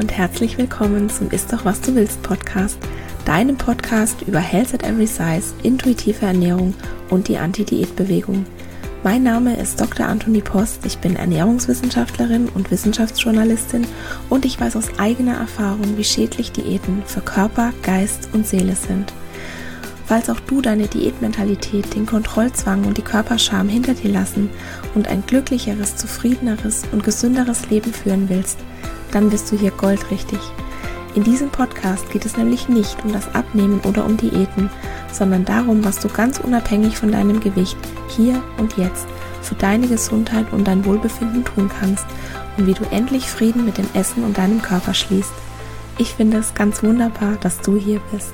und herzlich willkommen zum Ist doch was du willst Podcast, deinem Podcast über Health at Every Size, intuitive Ernährung und die Anti-Diät-Bewegung. Mein Name ist Dr. Antonie Post, ich bin Ernährungswissenschaftlerin und Wissenschaftsjournalistin und ich weiß aus eigener Erfahrung, wie schädlich Diäten für Körper, Geist und Seele sind. Falls auch du deine Diätmentalität, den Kontrollzwang und die Körperscham hinter dir lassen und ein glücklicheres, zufriedeneres und gesünderes Leben führen willst, dann bist du hier goldrichtig. In diesem Podcast geht es nämlich nicht um das Abnehmen oder um Diäten, sondern darum, was du ganz unabhängig von deinem Gewicht hier und jetzt für deine Gesundheit und dein Wohlbefinden tun kannst und wie du endlich Frieden mit dem Essen und deinem Körper schließt. Ich finde es ganz wunderbar, dass du hier bist.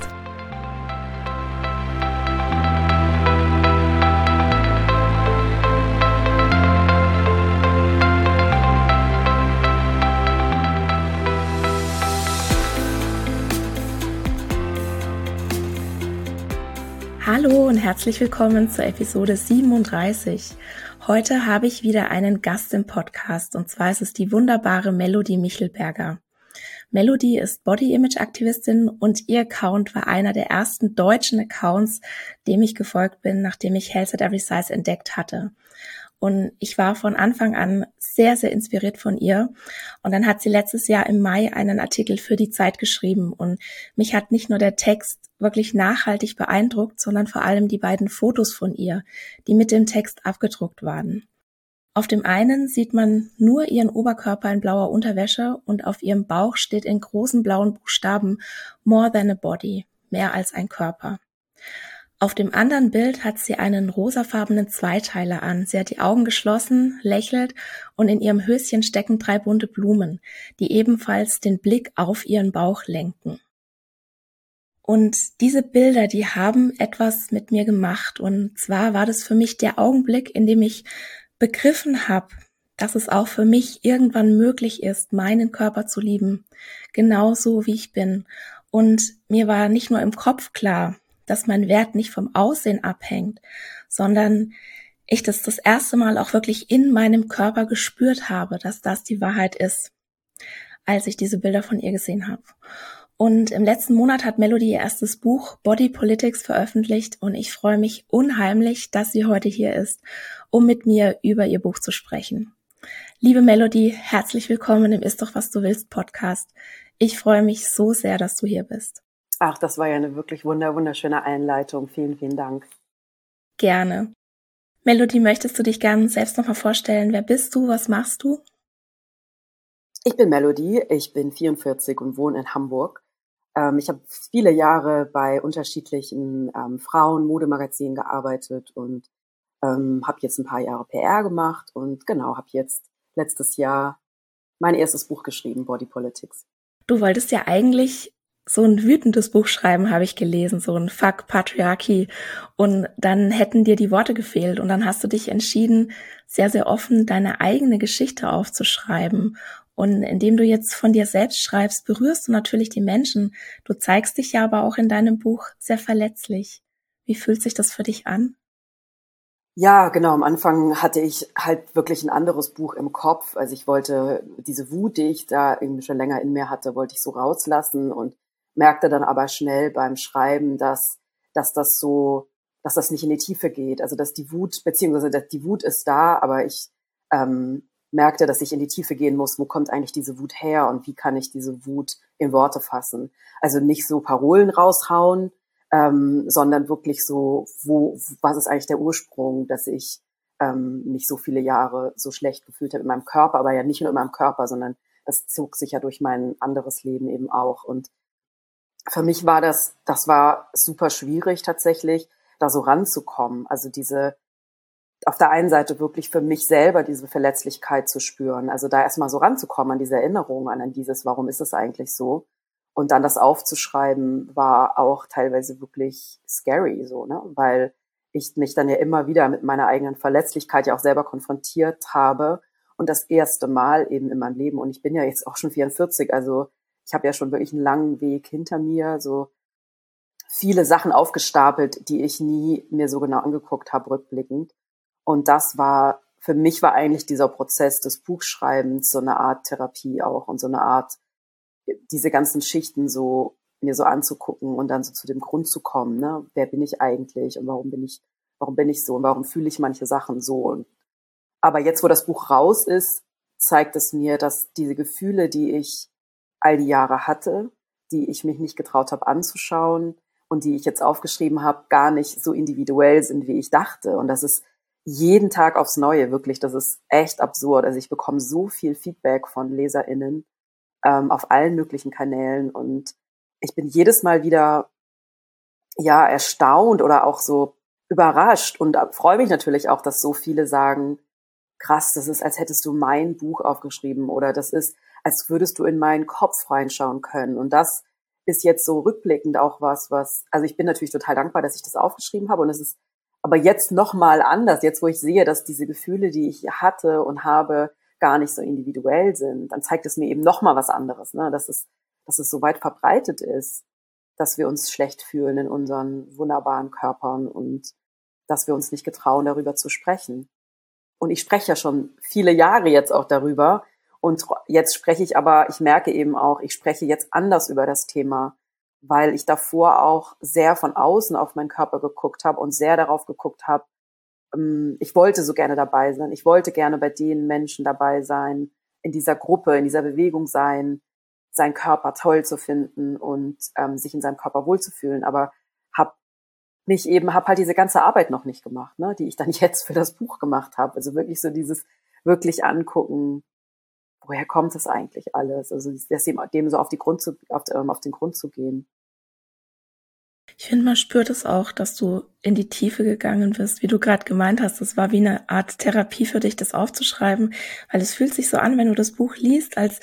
Hallo und herzlich willkommen zur Episode 37. Heute habe ich wieder einen Gast im Podcast und zwar ist es die wunderbare Melodie Michelberger. Melodie ist Body-Image-Aktivistin und ihr Account war einer der ersten deutschen Accounts, dem ich gefolgt bin, nachdem ich Health at Every Size entdeckt hatte. Und ich war von Anfang an sehr, sehr inspiriert von ihr. Und dann hat sie letztes Jahr im Mai einen Artikel für die Zeit geschrieben. Und mich hat nicht nur der Text wirklich nachhaltig beeindruckt, sondern vor allem die beiden Fotos von ihr, die mit dem Text abgedruckt waren. Auf dem einen sieht man nur ihren Oberkörper in blauer Unterwäsche und auf ihrem Bauch steht in großen blauen Buchstaben "More than a body", mehr als ein Körper. Auf dem anderen Bild hat sie einen rosafarbenen Zweiteiler an. Sie hat die Augen geschlossen, lächelt und in ihrem Höschen stecken 3 bunte Blumen, die ebenfalls den Blick auf ihren Bauch lenken. Und diese Bilder, die haben etwas mit mir gemacht. Und zwar war das für mich der Augenblick, in dem ich begriffen habe, dass es auch für mich irgendwann möglich ist, meinen Körper zu lieben, genauso wie ich bin. Und mir war nicht nur im Kopf klar, dass mein Wert nicht vom Aussehen abhängt, sondern ich das erste Mal auch wirklich in meinem Körper gespürt habe, dass das die Wahrheit ist, als ich diese Bilder von ihr gesehen habe. Und im letzten Monat hat Melodie ihr erstes Buch Body Politics veröffentlicht und ich freue mich unheimlich, dass sie heute hier ist, um mit mir über ihr Buch zu sprechen. Liebe Melodie, herzlich willkommen im Ist doch was du willst Podcast. Ich freue mich so sehr, dass du hier bist. Ach, das war ja eine wirklich wunderschöne Einleitung. Vielen, vielen Dank. Gerne. Melodie, möchtest du dich gerne selbst nochmal vorstellen? Wer bist du? Was machst du? Ich bin Melodie, ich bin 44 und wohne in Hamburg. Ich habe viele Jahre bei unterschiedlichen Frauen-Modemagazinen gearbeitet und habe jetzt ein paar Jahre PR gemacht und genau, habe jetzt letztes Jahr mein erstes Buch geschrieben, Body Politics. Du wolltest ja eigentlich so ein wütendes Buch schreiben, habe ich gelesen, so ein Fuck Patriarchy. Und dann hätten dir die Worte gefehlt. Und dann hast du dich entschieden, sehr, sehr offen deine eigene Geschichte aufzuschreiben. Und indem du jetzt von dir selbst schreibst, berührst du natürlich die Menschen. Du zeigst dich ja aber auch in deinem Buch sehr verletzlich. Wie fühlt sich das für dich an? Ja, genau. Am Anfang hatte ich halt wirklich ein anderes Buch im Kopf. Also ich wollte diese Wut, die ich da irgendwie schon länger in mir hatte, wollte ich so rauslassen und merkte dann aber schnell beim Schreiben, dass das nicht in die Tiefe geht. Also dass die Wut, beziehungsweise dass die Wut ist da, aber ich merkte, dass ich in die Tiefe gehen muss. Wo kommt eigentlich diese Wut her und wie kann ich diese Wut in Worte fassen? Also nicht so Parolen raushauen, sondern wirklich so, was ist eigentlich der Ursprung, dass ich mich so viele Jahre so schlecht gefühlt habe in meinem Körper, aber ja nicht nur in meinem Körper, sondern das zog sich ja durch mein anderes Leben eben auch. Und für mich war das war super schwierig tatsächlich, da so ranzukommen. Also auf der einen Seite wirklich für mich selber diese Verletzlichkeit zu spüren, also da erstmal so ranzukommen an diese Erinnerung, an dieses, warum ist es eigentlich so? Und dann das aufzuschreiben, war auch teilweise wirklich scary, so, ne? Weil ich mich dann ja immer wieder mit meiner eigenen Verletzlichkeit ja auch selber konfrontiert habe. Und das erste Mal eben in meinem Leben. Und ich bin ja jetzt auch schon 44, also ich habe ja schon wirklich einen langen Weg hinter mir, so viele Sachen aufgestapelt, die ich nie mir so genau angeguckt habe, rückblickend. Und für mich war eigentlich dieser Prozess des Buchschreibens so eine Art Therapie auch und so eine Art diese ganzen Schichten so mir so anzugucken und dann so zu dem Grund zu kommen, ne? Wer bin ich eigentlich und warum bin ich so und warum fühle ich manche Sachen so? Aber jetzt, wo das Buch raus ist, zeigt es mir, dass diese Gefühle, die ich all die Jahre hatte, die ich mich nicht getraut habe anzuschauen und die ich jetzt aufgeschrieben habe, gar nicht so individuell sind, wie ich dachte. Und das ist jeden Tag aufs Neue, wirklich. Das ist echt absurd. Also ich bekomme so viel Feedback von LeserInnen auf allen möglichen Kanälen und ich bin jedes Mal wieder ja erstaunt oder auch so überrascht und freue mich natürlich auch, dass so viele sagen, krass, das ist, als hättest du mein Buch aufgeschrieben oder das ist, als würdest du in meinen Kopf reinschauen können. Und das ist jetzt so rückblickend auch also ich bin natürlich total dankbar, dass ich das aufgeschrieben habe und es ist aber jetzt nochmal anders, jetzt wo ich sehe, dass diese Gefühle, die ich hatte und habe, gar nicht so individuell sind, dann zeigt es mir eben nochmal was anderes, ne? Dass es so weit verbreitet ist, dass wir uns schlecht fühlen in unseren wunderbaren Körpern und dass wir uns nicht getrauen, darüber zu sprechen. Und ich spreche ja schon viele Jahre jetzt auch darüber. Und jetzt spreche ich aber, ich merke eben auch, ich spreche jetzt anders über das Thema, weil ich davor auch sehr von außen auf meinen Körper geguckt habe und sehr darauf geguckt habe, ich wollte so gerne dabei sein. Ich wollte gerne bei den Menschen dabei sein, in dieser Gruppe, in dieser Bewegung sein, seinen Körper toll zu finden und sich in seinem Körper wohlzufühlen. Aber hab halt diese ganze Arbeit noch nicht gemacht, ne, die ich dann jetzt für das Buch gemacht habe. Also wirklich so dieses wirklich angucken, woher kommt das eigentlich alles? Also dem so auf den Grund zu gehen. Ich finde, man spürt es auch, dass du in die Tiefe gegangen bist, wie du gerade gemeint hast. Das war wie eine Art Therapie für dich, das aufzuschreiben, weil es fühlt sich so an, wenn du das Buch liest, als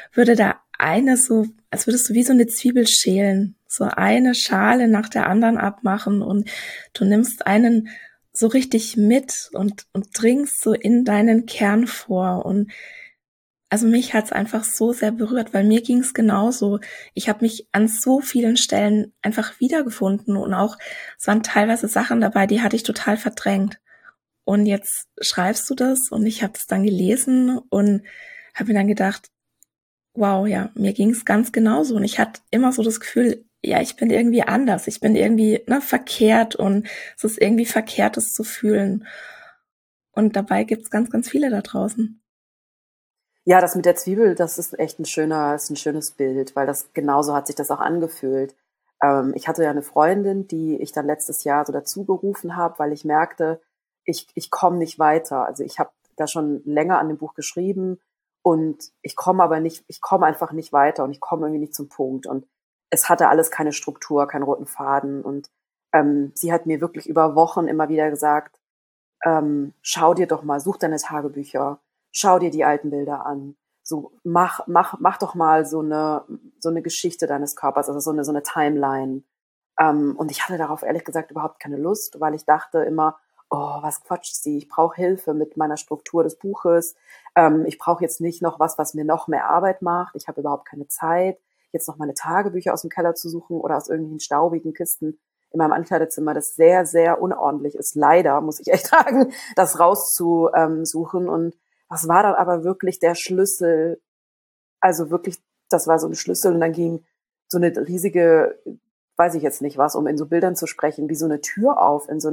würdest du wie so eine Zwiebel schälen, so eine Schale nach der anderen abmachen und du nimmst einen so richtig mit und dringst so in deinen Kern vor. Und also mich hat's einfach so sehr berührt, weil mir ging's genauso. Ich habe mich an so vielen Stellen einfach wiedergefunden und auch, es waren teilweise Sachen dabei, die hatte ich total verdrängt. Und jetzt schreibst du das und ich habe es dann gelesen und habe mir dann gedacht, wow, ja, mir ging's ganz genauso. Und ich hatte immer so das Gefühl, ja, ich bin irgendwie anders. Ich bin irgendwie verkehrt und es ist irgendwie verkehrt, es zu fühlen. Und dabei gibt's ganz, ganz viele da draußen. Ja, das mit der Zwiebel, das ist echt ist ein schönes Bild, weil das genauso hat sich das auch angefühlt. Ich hatte ja eine Freundin, die ich dann letztes Jahr so dazu gerufen habe, weil ich merkte, ich komme nicht weiter. Also ich habe da schon länger an dem Buch geschrieben und ich komme einfach nicht weiter und ich komme irgendwie nicht zum Punkt. Und es hatte alles keine Struktur, keinen roten Faden. Und sie hat mir wirklich über Wochen immer wieder gesagt, schau dir doch mal, such deine Tagebücher, schau dir die alten Bilder an. So, mach doch mal so eine Geschichte deines Körpers, also so eine Timeline. Und ich hatte darauf ehrlich gesagt überhaupt keine Lust, weil ich dachte immer, oh, was quatscht sie? Ich brauche Hilfe mit meiner Struktur des Buches. Ich brauche jetzt nicht noch was mir noch mehr Arbeit macht. Ich habe überhaupt keine Zeit, jetzt noch meine Tagebücher aus dem Keller zu suchen oder aus irgendwelchen staubigen Kisten in meinem Ankleidezimmer, das sehr, sehr unordentlich ist. Leider, muss ich echt sagen, das rauszusuchen. Und was war dann aber wirklich der Schlüssel? Also wirklich, das war so ein Schlüssel und dann ging so eine riesige, weiß ich jetzt nicht was, um in so Bildern zu sprechen, wie so eine Tür auf in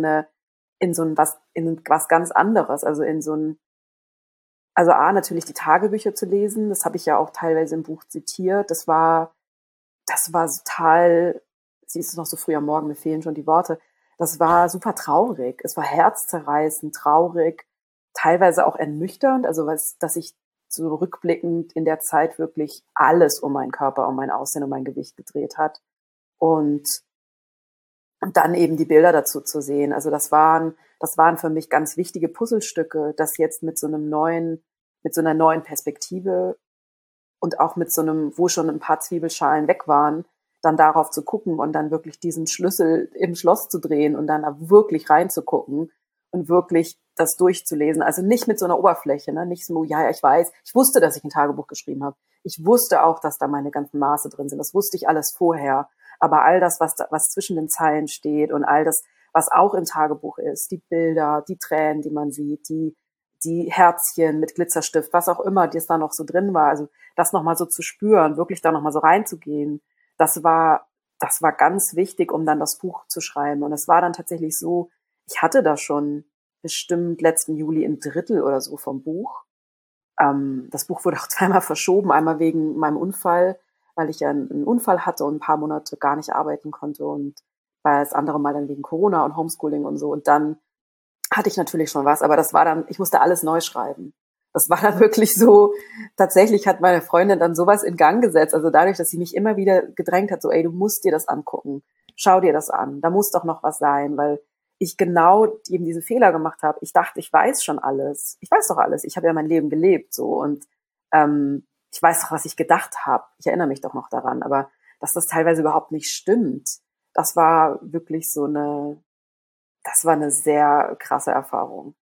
was ganz anderes, also also natürlich die Tagebücher zu lesen, das habe ich ja auch teilweise im Buch zitiert, das war total, siehst du noch so früh am Morgen, mir fehlen schon die Worte, das war super traurig, es war herzzerreißend, traurig, teilweise auch ernüchternd, also dass ich so rückblickend in der Zeit wirklich alles um meinen Körper, um mein Aussehen, um mein Gewicht gedreht hat und dann eben die Bilder dazu zu sehen. Also das waren für mich ganz wichtige Puzzlestücke, das jetzt mit so einer neuen Perspektive und auch mit so einem, wo schon ein paar Zwiebelschalen weg waren, dann darauf zu gucken und dann wirklich diesen Schlüssel im Schloss zu drehen und dann wirklich reinzugucken und wirklich das durchzulesen. Also nicht mit so einer Oberfläche, ne? Nicht so, ja, ich weiß, ich wusste, dass ich ein Tagebuch geschrieben habe. Ich wusste auch, dass da meine ganzen Maße drin sind. Das wusste ich alles vorher. Aber all das, was zwischen den Zeilen steht und all das, was auch im Tagebuch ist, die Bilder, die Tränen, die man sieht, die Herzchen mit Glitzerstift, was auch immer, das da noch so drin war, also das nochmal so zu spüren, wirklich da nochmal so reinzugehen, das war ganz wichtig, um dann das Buch zu schreiben. Und es war dann tatsächlich so, ich hatte da schon bestimmt letzten Juli ein Drittel oder so vom Buch. Das Buch wurde auch zweimal verschoben, einmal wegen meinem Unfall, weil ich ja einen Unfall hatte und ein paar Monate gar nicht arbeiten konnte, und das andere Mal dann wegen Corona und Homeschooling und so. Und dann hatte ich natürlich schon was, aber das war dann, ich musste alles neu schreiben. Das war dann wirklich so, tatsächlich hat meine Freundin dann sowas in Gang gesetzt, also dadurch, dass sie mich immer wieder gedrängt hat, so, ey, du musst dir das angucken, schau dir das an, da muss doch noch was sein, weil ich genau eben diese Fehler gemacht habe. Ich dachte, ich weiß schon alles. Ich weiß doch alles. Ich habe ja mein Leben gelebt so, und ich weiß doch, was ich gedacht habe. Ich erinnere mich doch noch daran. Aber dass das teilweise überhaupt nicht stimmt, das war wirklich das war eine sehr krasse Erfahrung.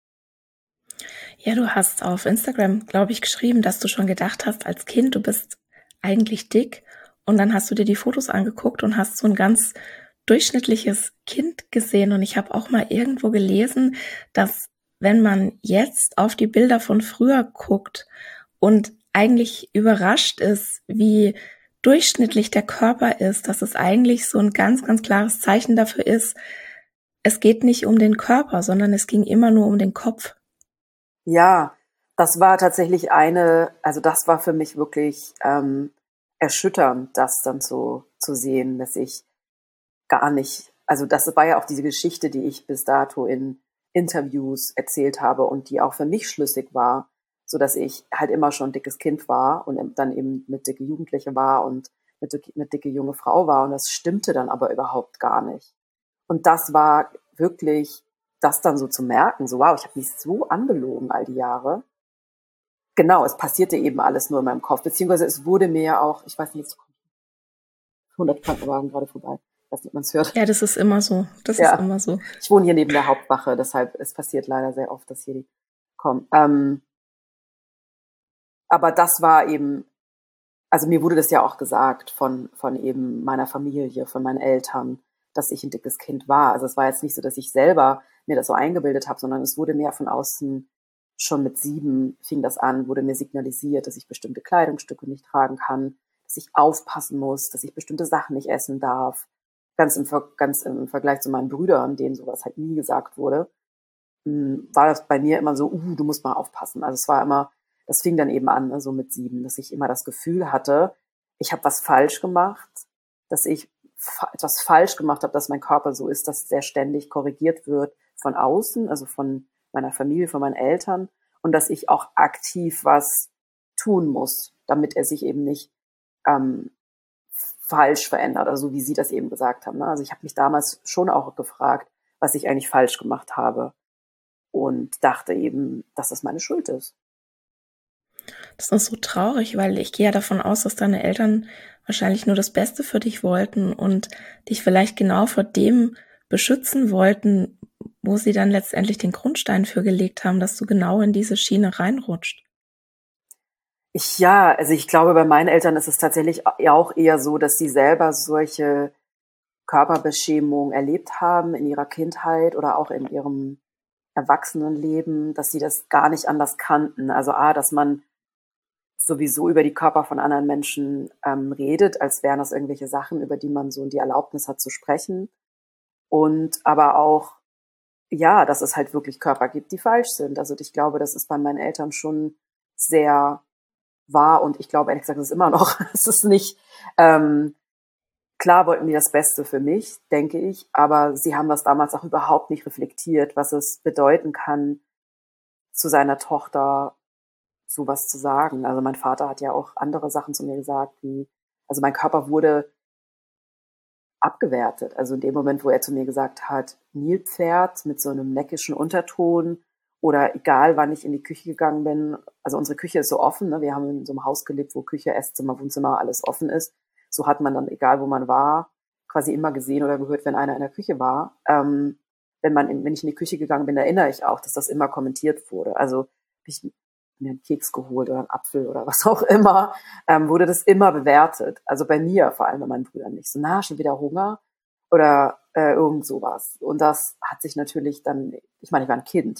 Ja, du hast auf Instagram, glaube ich, geschrieben, dass du schon gedacht hast als Kind, du bist eigentlich dick, und dann hast du dir die Fotos angeguckt und hast so ein ganz durchschnittliches Kind gesehen. Und ich habe auch mal irgendwo gelesen, dass wenn man jetzt auf die Bilder von früher guckt und eigentlich überrascht ist, wie durchschnittlich der Körper ist, dass es eigentlich so ein ganz, ganz klares Zeichen dafür ist, es geht nicht um den Körper, sondern es ging immer nur um den Kopf. Ja, das war tatsächlich also das war für mich wirklich erschütternd, das dann so zu sehen, dass ich gar nicht, also das war ja auch diese Geschichte, die ich bis dato in Interviews erzählt habe und die auch für mich schlüssig war, so dass ich halt immer schon ein dickes Kind war und dann eben eine dicke Jugendliche war und eine dicke junge Frau war, und das stimmte dann aber überhaupt gar nicht. Und das war wirklich, das dann so zu merken, so wow, ich habe mich so angelogen all die Jahre. Genau, es passierte eben alles nur in meinem Kopf, beziehungsweise es wurde mir ja auch, ich weiß nicht, jetzt kommt 100 Krankenwagen gerade vorbei. Ich weiß nicht, ob man es hört. Ja, das ist immer so. Das ist Ja, immer so. ich wohne hier neben der Hauptwache, deshalb, es passiert leider sehr oft, dass hier die kommen. Aber das war eben, also mir wurde das ja auch gesagt von eben meiner Familie, von meinen Eltern, dass ich ein dickes Kind war. Also es war jetzt nicht so, dass ich selber mir das so eingebildet habe, sondern es wurde mir von außen, schon mit 7 fing das an, wurde mir signalisiert, dass ich bestimmte Kleidungsstücke nicht tragen kann, dass ich aufpassen muss, dass ich bestimmte Sachen nicht essen darf. Ganz im Vergleich zu meinen Brüdern, denen sowas halt nie gesagt wurde, war das bei mir immer so, du musst mal aufpassen. Also es war immer, das fing dann eben an, ne, so mit 7, dass ich immer das Gefühl hatte, ich habe was falsch gemacht, dass ich etwas falsch gemacht habe, dass mein Körper so ist, dass der ständig korrigiert wird von außen, also von meiner Familie, von meinen Eltern, und dass ich auch aktiv was tun muss, damit er sich eben nicht falsch verändert, also wie Sie das eben gesagt haben. Ne? Also ich habe mich damals schon auch gefragt, was ich eigentlich falsch gemacht habe, und dachte eben, dass das meine Schuld ist. Das ist so traurig, weil ich gehe ja davon aus, dass deine Eltern wahrscheinlich nur das Beste für dich wollten und dich vielleicht genau vor dem beschützen wollten, wo sie dann letztendlich den Grundstein für gelegt haben, dass du genau in diese Schiene reinrutscht. Also ich glaube, bei meinen Eltern ist es tatsächlich auch eher so, dass sie selber solche Körperbeschämung erlebt haben in ihrer Kindheit oder auch in ihrem Erwachsenenleben, dass sie das gar nicht anders kannten. Also dass man sowieso über die Körper von anderen Menschen redet, als wären das irgendwelche Sachen, über die man so die Erlaubnis hat zu sprechen. Und aber auch, ja, dass es halt wirklich Körper gibt, die falsch sind. Also ich glaube, das ist bei meinen Eltern schon sehr wahr, und ich glaube, ehrlich gesagt, es ist immer noch, es ist nicht, klar wollten die das Beste für mich, denke ich, aber sie haben das damals auch überhaupt nicht reflektiert, was es bedeuten kann, zu seiner Tochter sowas zu sagen. Also mein Vater hat ja auch andere Sachen zu mir gesagt, also mein Körper wurde abgewertet. Also in dem Moment, wo er zu mir gesagt hat, Nilpferd mit so einem neckischen Unterton, oder egal, wann ich in die Küche gegangen bin, also unsere Küche ist so offen, ne? Wir haben in so einem Haus gelebt, wo Küche, Esszimmer, Wohnzimmer, alles offen ist. So hat man dann, egal wo man war, quasi immer gesehen oder gehört, wenn einer in der Küche war. Wenn ich in die Küche gegangen bin, erinnere ich auch, dass das immer kommentiert wurde. Also ich mir einen Keks geholt oder einen Apfel oder was auch immer, wurde das immer bewertet. Also bei mir, vor allem bei meinen Brüdern nicht. So, schon wieder Hunger oder irgend sowas. Und das hat sich natürlich dann, ich meine, ich war ein Kind.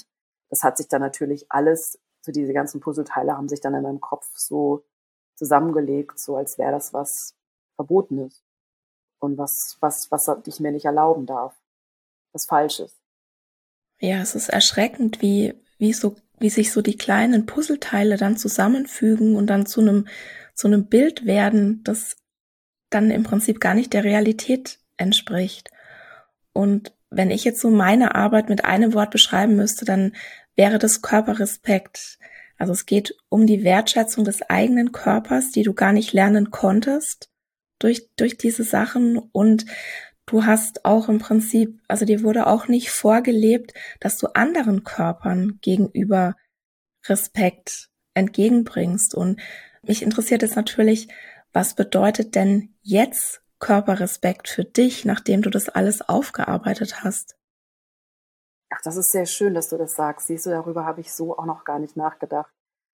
das hat sich dann natürlich alles, so diese ganzen Puzzleteile haben sich dann in meinem Kopf so zusammengelegt, so als wäre das was Verbotenes und was ich mir nicht erlauben darf, was falsch ist. Ja, es ist erschreckend, wie sich so die kleinen Puzzleteile dann zusammenfügen und dann zu einem Bild werden, das dann im Prinzip gar nicht der Realität entspricht. Und wenn ich jetzt so meine Arbeit mit einem Wort beschreiben müsste, dann wäre das Körperrespekt. Also es geht um die Wertschätzung des eigenen Körpers, die du gar nicht lernen konntest durch diese Sachen. Und du hast auch im Prinzip, also dir wurde auch nicht vorgelebt, dass du anderen Körpern gegenüber Respekt entgegenbringst. Und mich interessiert jetzt natürlich, was bedeutet denn jetzt Körperrespekt für dich, nachdem du das alles aufgearbeitet hast? Ach, das ist sehr schön, dass du das sagst. Siehst du, darüber habe ich so auch noch gar nicht nachgedacht.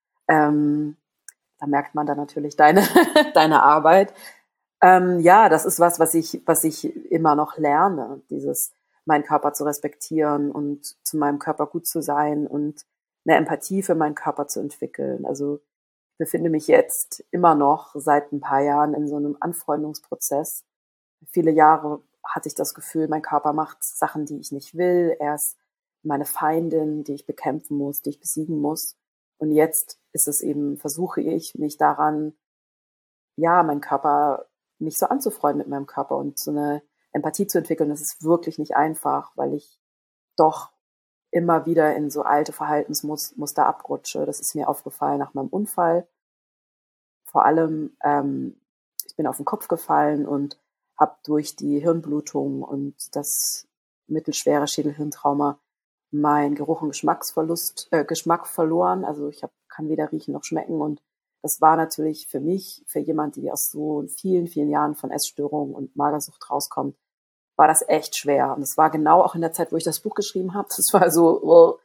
Da merkt man dann natürlich deine Arbeit. Ja, das ist was ich immer noch lerne, meinen Körper zu respektieren und zu meinem Körper gut zu sein und eine Empathie für meinen Körper zu entwickeln. Also ich befinde mich jetzt immer noch seit ein paar Jahren in so einem Anfreundungsprozess. Viele Jahre hatte ich das Gefühl, mein Körper macht Sachen, die ich nicht will. Er ist meine Feindin, die ich bekämpfen muss, die ich besiegen muss. Und jetzt ist es eben, versuche ich, mich daran, ja, meinen Körper nicht so anzufreunden mit meinem Körper und so eine Empathie zu entwickeln. Das ist wirklich nicht einfach, weil ich doch immer wieder in so alte Verhaltensmuster abrutsche. Das ist mir aufgefallen nach meinem Unfall. Vor allem, ich bin auf den Kopf gefallen und habe durch die Hirnblutung und das mittelschwere Schädelhirntrauma meinen Geruch und Geschmack verloren. Also ich kann weder riechen noch schmecken. Und das war natürlich für mich, für jemand, die aus so vielen, vielen Jahren von Essstörungen und Magersucht rauskommt, war das echt schwer. Und es war genau auch in der Zeit, wo ich das Buch geschrieben habe. Das war so,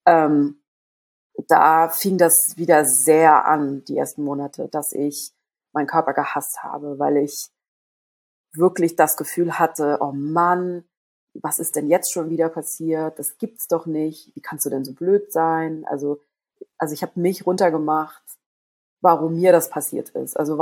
da fing das wieder sehr an, die ersten Monate, dass ich meinen Körper gehasst habe, weil ich wirklich das Gefühl hatte, oh Mann, was ist denn jetzt schon wieder passiert? Das gibt's doch nicht. Wie kannst du denn so blöd sein? Also ich habe mich runtergemacht, warum mir das passiert ist. Also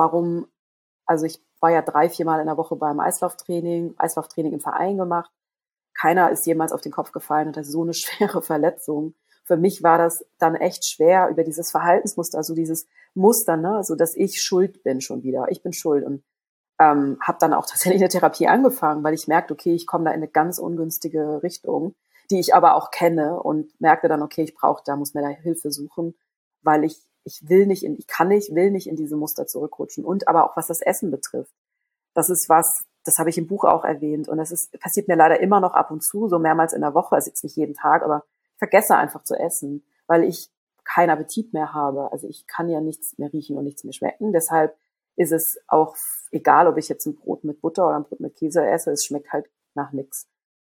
ich war ja 3-4 Mal in der Woche beim Eislauftraining im Verein gemacht. Keiner ist jemals auf den Kopf gefallen und hatte so eine schwere Verletzung. Für mich war das dann echt schwer, über dieses Verhaltensmuster, also dieses Muster, ne, also dass ich schuld bin schon wieder. Ich bin schuld und habe dann auch tatsächlich eine Therapie angefangen, weil ich merkte, okay, ich komme da in eine ganz ungünstige Richtung, die ich aber auch kenne und merkte dann, okay, muss mir da Hilfe suchen, weil ich will nicht in diese Muster zurückrutschen. Und aber auch was das Essen betrifft. Das ist das habe ich im Buch auch erwähnt und passiert mir leider immer noch ab und zu, so mehrmals in der Woche, also jetzt nicht jeden Tag, aber ich vergesse einfach zu essen, weil ich keinen Appetit mehr habe. Also ich kann ja nichts mehr riechen und nichts mehr schmecken. Deshalb ist es auch egal, ob ich jetzt ein Brot mit Butter oder ein Brot mit Käse esse, es schmeckt halt nach nichts.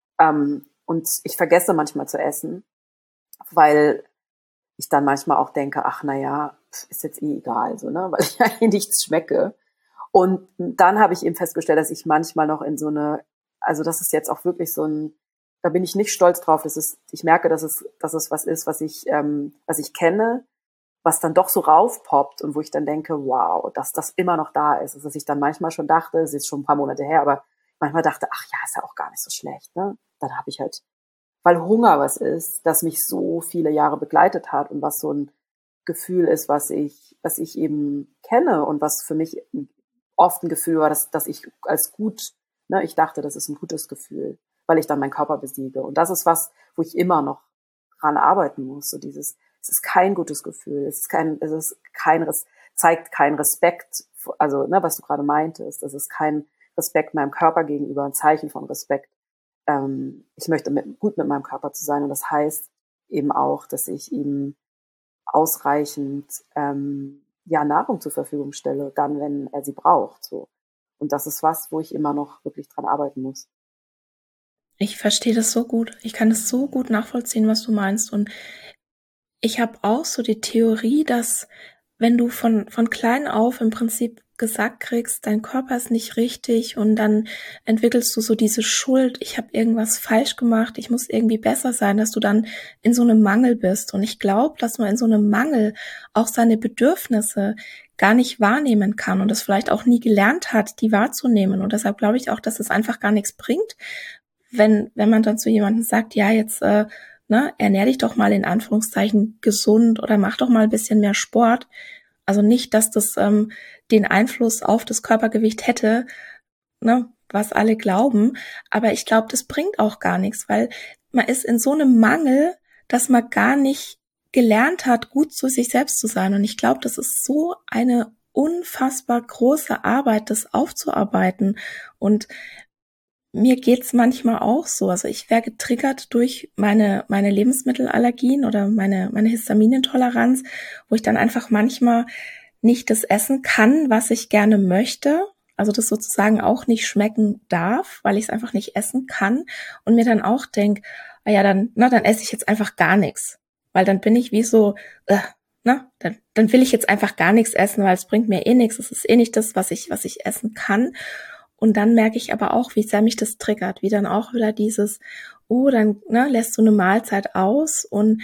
Und ich vergesse manchmal zu essen, weil ich dann manchmal auch denke, ach naja, ist jetzt eh egal, so, ne, weil ich eigentlich nichts schmecke. Und dann habe ich eben festgestellt, dass ich manchmal noch also das ist jetzt auch wirklich da bin ich nicht stolz drauf, ich merke, dass es was ist, was ich kenne, was dann doch so raufpoppt und wo ich dann denke, wow, dass das immer noch da ist. Also, dass ich dann manchmal schon dachte, es ist schon ein paar Monate her, aber manchmal dachte, ach ja, ist ja auch gar nicht so schlecht, ne? Dann habe ich halt, weil Hunger was ist, das mich so viele Jahre begleitet hat und was so ein Gefühl ist, was ich eben kenne und was für mich oft ein Gefühl war, dass ich als gut, ne, ich dachte, das ist ein gutes Gefühl, weil ich dann meinen Körper besiege. Und das ist was, wo ich immer noch dran arbeiten muss, so es ist kein gutes Gefühl, zeigt keinen Respekt, also, ne, was du gerade meintest, es ist kein Respekt meinem Körper gegenüber, ein Zeichen von Respekt. Ich möchte gut mit meinem Körper zu sein und das heißt eben auch, dass ich ihm ausreichend Nahrung zur Verfügung stelle, dann, wenn er sie braucht. So. Und das ist was, wo ich immer noch wirklich dran arbeiten muss. Ich verstehe das so gut. Ich kann es so gut nachvollziehen, was du meinst. Und ich habe auch so die Theorie, dass wenn du von klein auf im Prinzip gesagt kriegst, dein Körper ist nicht richtig und dann entwickelst du so diese Schuld, ich habe irgendwas falsch gemacht, ich muss irgendwie besser sein, dass du dann in so einem Mangel bist. Und ich glaube, dass man in so einem Mangel auch seine Bedürfnisse gar nicht wahrnehmen kann und das vielleicht auch nie gelernt hat, die wahrzunehmen. Und deshalb glaube ich auch, dass es einfach gar nichts bringt, wenn man dann zu jemandem sagt, ja, jetzt ernähr dich doch mal in Anführungszeichen gesund oder mach doch mal ein bisschen mehr Sport. Also nicht, dass das den Einfluss auf das Körpergewicht hätte, ne, was alle glauben. Aber ich glaube, das bringt auch gar nichts, weil man ist in so einem Mangel, dass man gar nicht gelernt hat, gut zu sich selbst zu sein. Und ich glaube, das ist so eine unfassbar große Arbeit, das aufzuarbeiten. Und mir geht's manchmal auch so. Also ich werde getriggert durch meine Lebensmittelallergien oder meine Histaminintoleranz, wo ich dann einfach manchmal nicht das essen kann, was ich gerne möchte. Also das sozusagen auch nicht schmecken darf, weil ich es einfach nicht essen kann und mir dann auch denke, dann esse ich jetzt einfach gar nichts. Weil dann bin ich wie so, dann will ich jetzt einfach gar nichts essen, weil es bringt mir eh nichts. Es ist eh nicht das, was ich essen kann. Und dann merke ich aber auch, wie sehr mich das triggert, wie dann auch wieder dieses, dann lässt du eine Mahlzeit aus und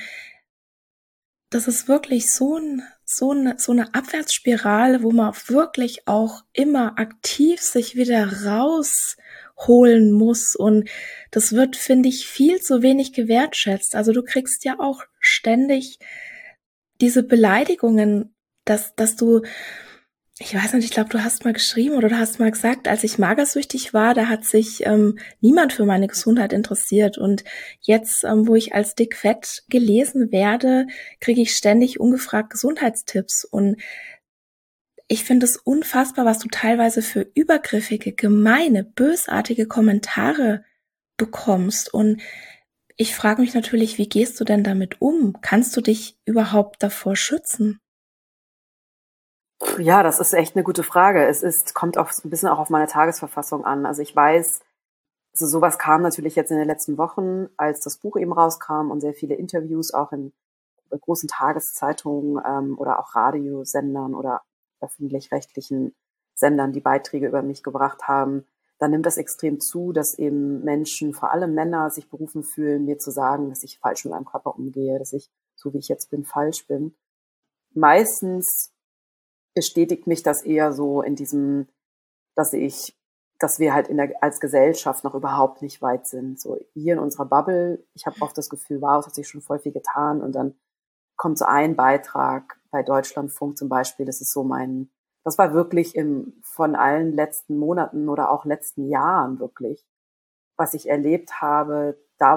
das ist wirklich so eine Abwärtsspirale, wo man wirklich auch immer aktiv sich wieder rausholen muss und das wird, finde ich, viel zu wenig gewertschätzt. Also du kriegst ja auch ständig diese Beleidigungen, dass du, ich weiß nicht, ich glaube, du hast mal geschrieben oder du hast mal gesagt, als ich magersüchtig war, da hat sich niemand für meine Gesundheit interessiert. Und jetzt, wo ich als dickfett gelesen werde, kriege ich ständig ungefragt Gesundheitstipps. Und ich finde es unfassbar, was du teilweise für übergriffige, gemeine, bösartige Kommentare bekommst. Und ich frage mich natürlich, wie gehst du denn damit um? Kannst du dich überhaupt davor schützen? Ja, das ist echt eine gute Frage. Kommt auch ein bisschen auch auf meine Tagesverfassung an. Also ich weiß, also sowas kam natürlich jetzt in den letzten Wochen, als das Buch eben rauskam und sehr viele Interviews auch in großen Tageszeitungen oder auch Radiosendern oder öffentlich-rechtlichen Sendern, die Beiträge über mich gebracht haben. Dann nimmt das extrem zu, dass eben Menschen, vor allem Männer, sich berufen fühlen, mir zu sagen, dass ich falsch mit meinem Körper umgehe, dass ich, so wie ich jetzt bin, falsch bin. Meistens bestätigt mich das eher so in diesem, dass wir halt als Gesellschaft noch überhaupt nicht weit sind. So hier in unserer Bubble, ich habe oft das Gefühl, wow, es hat sich schon voll viel getan und dann kommt so ein Beitrag bei Deutschlandfunk zum Beispiel, das war wirklich von allen letzten Monaten oder auch letzten Jahren wirklich, was ich erlebt habe,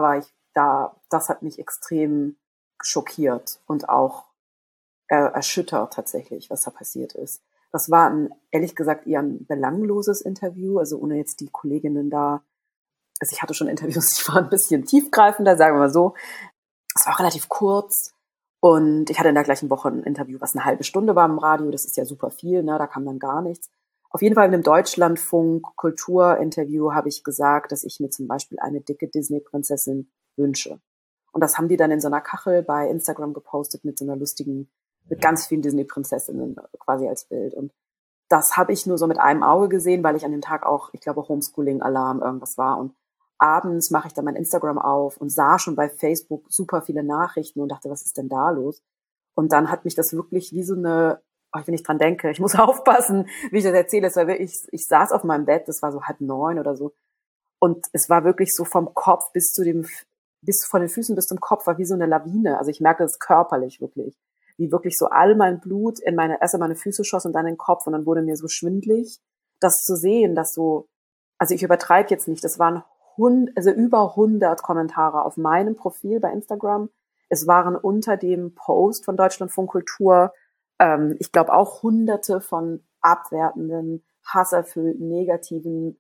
das hat mich extrem schockiert und auch erschüttert tatsächlich, was da passiert ist. Das war ehrlich gesagt eher ein belangloses Interview, also ohne jetzt die Kolleginnen da, also ich hatte schon Interviews, die waren ein bisschen tiefgreifender, sagen wir mal so. Es war auch relativ kurz und ich hatte in der gleichen Woche ein Interview, was eine halbe Stunde war im Radio, das ist ja super viel, ne? Da kam dann gar nichts. Auf jeden Fall in einem Deutschlandfunk Kulturinterview habe ich gesagt, dass ich mir zum Beispiel eine dicke Disney-Prinzessin wünsche. Und das haben die dann in so einer Kachel bei Instagram gepostet mit ganz vielen Disney-Prinzessinnen quasi als Bild. Und das habe ich nur so mit einem Auge gesehen, weil ich an dem Tag auch, ich glaube, Homeschooling-Alarm irgendwas war. Und abends mache ich dann mein Instagram auf und sah schon bei Facebook super viele Nachrichten und dachte, was ist denn da los? Und dann hat mich das wirklich wie so wenn ich dran denke, ich muss aufpassen, wie ich das erzähle. Es war wirklich, ich saß auf meinem Bett, das war so 8:30 oder so. Und es war wirklich so vom Kopf bis von den Füßen bis zum Kopf war wie so eine Lawine. Also ich merke das körperlich wirklich. Wie wirklich so all mein Blut erst in meine Füße schoss und dann in den Kopf und dann wurde mir so schwindlig, das zu sehen, also ich übertreibe jetzt nicht, das waren über 100 Kommentare auf meinem Profil bei Instagram. Es waren unter dem Post von Deutschlandfunk Kultur, ich glaube auch Hunderte von abwertenden, hasserfüllten, negativen,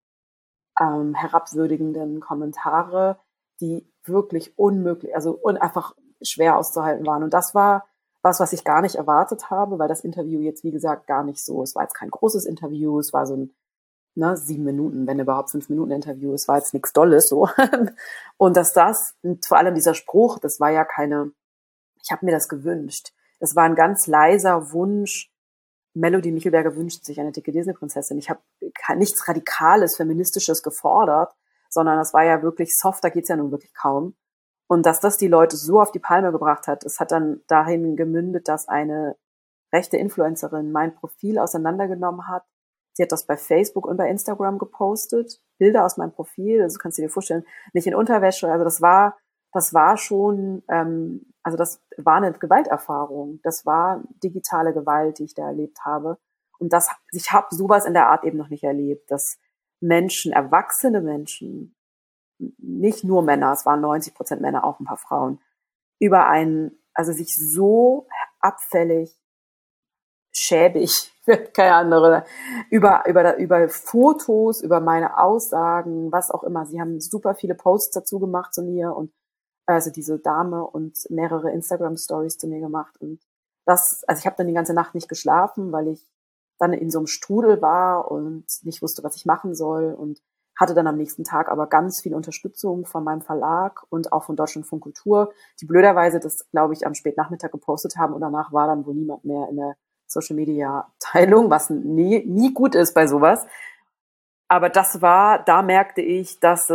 herabwürdigenden Kommentare, die wirklich unmöglich, einfach schwer auszuhalten waren. Und das war was ich gar nicht erwartet habe, weil das Interview jetzt, wie gesagt, gar nicht so, es war jetzt kein großes Interview, es war so ein 7 Minuten, wenn überhaupt 5 Minuten Interview, es war jetzt nichts Dolles so. Und und vor allem dieser Spruch, das war ja ich habe mir das gewünscht. das war ein ganz leiser Wunsch. Melody Michelberger wünscht sich eine dicke Disney-Prinzessin. Ich habe nichts Radikales, Feministisches gefordert, sondern das war ja wirklich soft, da geht's ja nun wirklich kaum. Und dass das die Leute so auf die Palme gebracht hat, es hat dann dahin gemündet, dass eine rechte Influencerin mein Profil auseinandergenommen hat. Sie hat das bei Facebook und bei Instagram gepostet, Bilder aus meinem Profil, also kannst du dir vorstellen, nicht in Unterwäsche, also das war schon, also das war eine Gewalterfahrung, das war digitale Gewalt, die ich da erlebt habe. Und ich habe sowas in der Art eben noch nicht erlebt, dass Menschen, erwachsene Menschen, nicht nur Männer, es waren 90% Männer, auch ein paar Frauen, also sich so abfällig, schäbig, keine andere, über Fotos, über meine Aussagen, was auch immer. Sie haben super viele Posts dazu gemacht zu mir und also diese Dame und mehrere Instagram-Stories zu mir gemacht. Und also ich habe dann die ganze Nacht nicht geschlafen, weil ich dann in so einem Strudel war und nicht wusste, was ich machen soll und hatte dann am nächsten Tag aber ganz viel Unterstützung von meinem Verlag und auch von Deutschlandfunk Kultur, die blöderweise das, glaube ich, am Spätnachmittag gepostet haben und danach war dann wohl niemand mehr in der Social-Media-Teilung, was nie gut ist bei sowas. Aber da merkte ich, dass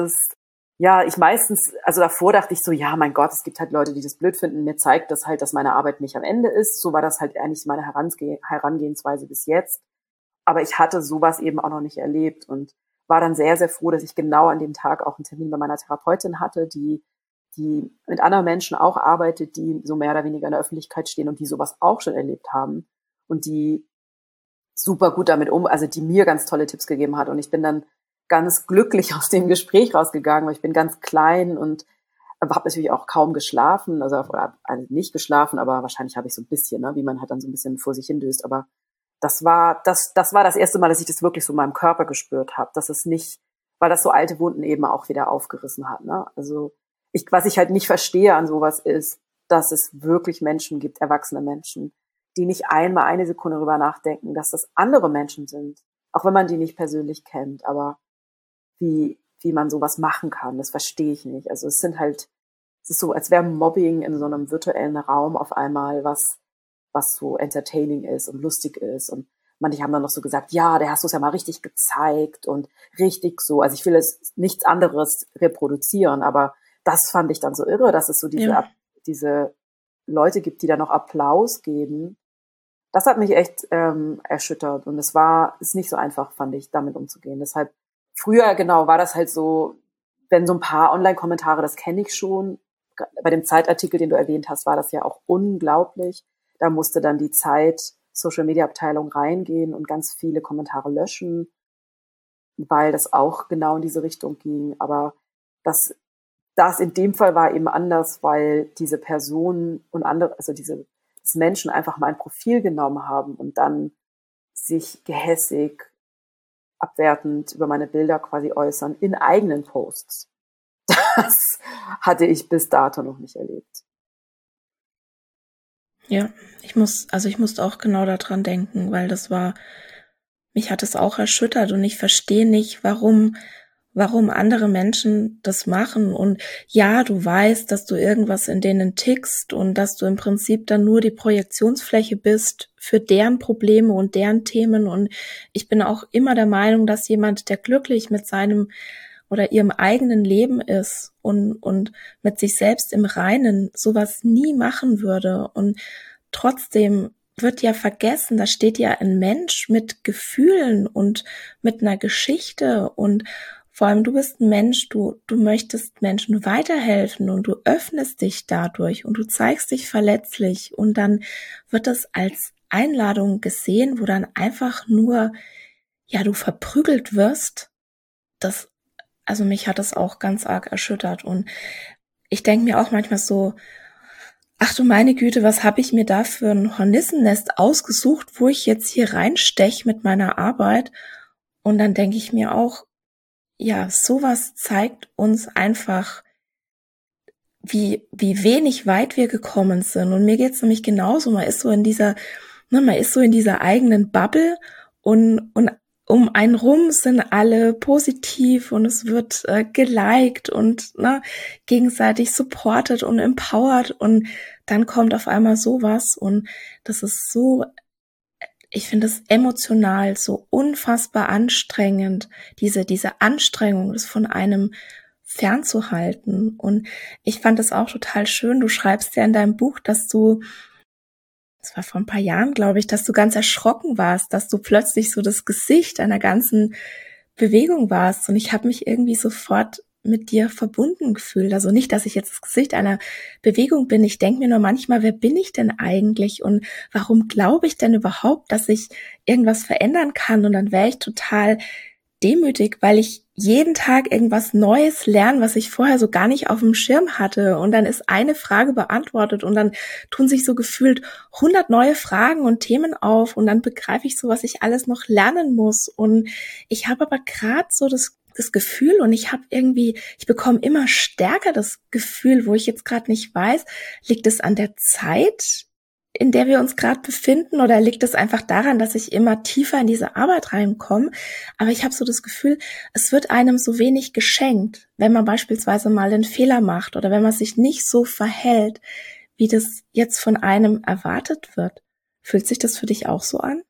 also davor dachte ich so, ja, mein Gott, es gibt halt Leute, die das blöd finden. Mir zeigt das halt, dass meine Arbeit nicht am Ende ist. So war das halt eigentlich meine Herangehensweise bis jetzt. Aber ich hatte sowas eben auch noch nicht erlebt und war dann sehr, sehr froh, dass ich genau an dem Tag auch einen Termin bei meiner Therapeutin hatte, die mit anderen Menschen auch arbeitet, die so mehr oder weniger in der Öffentlichkeit stehen und die sowas auch schon erlebt haben und die super gut damit also die mir ganz tolle Tipps gegeben hat. Und ich bin dann ganz glücklich aus dem Gespräch rausgegangen, weil ich bin ganz klein und habe natürlich auch kaum geschlafen, also nicht geschlafen, aber wahrscheinlich habe ich so ein bisschen, ne, wie man halt dann so ein bisschen vor sich hindöst. Aber das war das erste Mal, dass ich das wirklich so in meinem Körper gespürt habe, dass es nicht, weil das so alte Wunden eben auch wieder aufgerissen hat. Ne? Also was ich halt nicht verstehe an sowas ist, dass es wirklich Menschen gibt, erwachsene Menschen, die nicht einmal eine Sekunde darüber nachdenken, dass das andere Menschen sind, auch wenn man die nicht persönlich kennt, aber wie man sowas machen kann, das verstehe ich nicht. Also es ist so, als wäre Mobbing in so einem virtuellen Raum auf einmal was so entertaining ist und lustig ist. Und manche haben dann noch so gesagt, ja, der hast du es ja mal richtig gezeigt und richtig so. Also ich will jetzt nichts anderes reproduzieren, aber das fand ich dann so irre, dass es so diese Leute gibt, die da noch Applaus geben. Das hat mich echt erschüttert und ist nicht so einfach, fand ich, damit umzugehen. Deshalb früher, genau, war das halt so, wenn so ein paar Online-Kommentare, das kenne ich schon. Bei dem Zeitartikel, den du erwähnt hast, war das ja auch unglaublich. Da musste dann die Social-Media-Abteilung reingehen und ganz viele Kommentare löschen, weil das auch genau in diese Richtung ging. Aber das in dem Fall war eben anders, weil diese Personen und andere, also diese Menschen einfach mein Profil genommen haben und dann sich gehässig, abwertend über meine Bilder quasi äußern in eigenen Posts. Das hatte ich bis dato noch nicht erlebt. Ja, ich musste auch genau daran denken, weil mich hat es auch erschüttert und ich verstehe nicht, warum andere Menschen das machen. Und ja, du weißt, dass du irgendwas in denen tickst und dass du im Prinzip dann nur die Projektionsfläche bist für deren Probleme und deren Themen. Und ich bin auch immer der Meinung, dass jemand, der glücklich mit seinem oder ihrem eigenen Leben ist und mit sich selbst im Reinen sowas nie machen würde. Und trotzdem wird ja vergessen, da steht ja ein Mensch mit Gefühlen und mit einer Geschichte und vor allem du bist ein Mensch, du möchtest Menschen weiterhelfen und du öffnest dich dadurch und du zeigst dich verletzlich und dann wird das als Einladung gesehen, wo dann einfach nur, ja, du verprügelt wirst. Also mich hat das auch ganz arg erschüttert und ich denke mir auch manchmal so, ach du meine Güte, was habe ich mir da für ein Hornissennest ausgesucht, wo ich jetzt hier reinstech mit meiner Arbeit und dann denke ich mir auch, ja, sowas zeigt uns einfach, wie wenig weit wir gekommen sind. Und mir geht's nämlich genauso. Man ist so in dieser eigenen Bubble und um einen rum sind alle positiv und es wird geliked und gegenseitig supported und empowered und dann kommt auf einmal sowas und das ist so, ich finde es emotional so unfassbar anstrengend, diese Anstrengung, das von einem fernzuhalten. Und ich fand es auch total schön, du schreibst ja in deinem Buch, dass du, das war vor ein paar Jahren, glaube ich, dass du ganz erschrocken warst, dass du plötzlich so das Gesicht einer ganzen Bewegung warst. Und ich habe mich irgendwie sofort mit dir verbunden gefühlt. Also nicht, dass ich jetzt das Gesicht einer Bewegung bin. Ich denke mir nur manchmal, wer bin ich denn eigentlich? Und warum glaube ich denn überhaupt, dass ich irgendwas verändern kann? Und dann wäre ich total demütig, weil ich jeden Tag irgendwas Neues lerne, was ich vorher so gar nicht auf dem Schirm hatte. Und dann ist eine Frage beantwortet und dann tun sich so gefühlt 100 neue Fragen und Themen auf und dann begreife ich so, was ich alles noch lernen muss. Und ich habe aber gerade so das Gefühl und ich bekomme immer stärker das Gefühl, wo ich jetzt gerade nicht weiß, liegt es an der Zeit, in der wir uns gerade befinden, oder liegt es einfach daran, dass ich immer tiefer in diese Arbeit reinkomme? Aber ich habe so das Gefühl, es wird einem so wenig geschenkt, wenn man beispielsweise mal einen Fehler macht oder wenn man sich nicht so verhält, wie das jetzt von einem erwartet wird. Fühlt sich das für dich auch so an?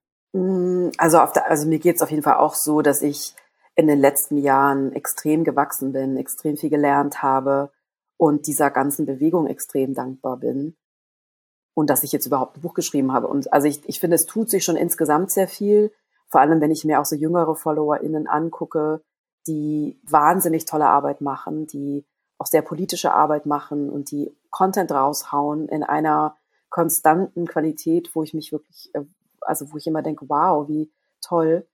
Also mir geht's auf jeden Fall auch so, dass ich in den letzten Jahren extrem gewachsen bin, extrem viel gelernt habe und dieser ganzen Bewegung extrem dankbar bin. Und dass ich jetzt überhaupt ein Buch geschrieben habe. Und also ich finde, es tut sich schon insgesamt sehr viel. Vor allem, wenn ich mir auch so jüngere FollowerInnen angucke, die wahnsinnig tolle Arbeit machen, die auch sehr politische Arbeit machen und die Content raushauen in einer konstanten Qualität, wo ich mich wirklich, wo ich immer denke, wow, wie toll.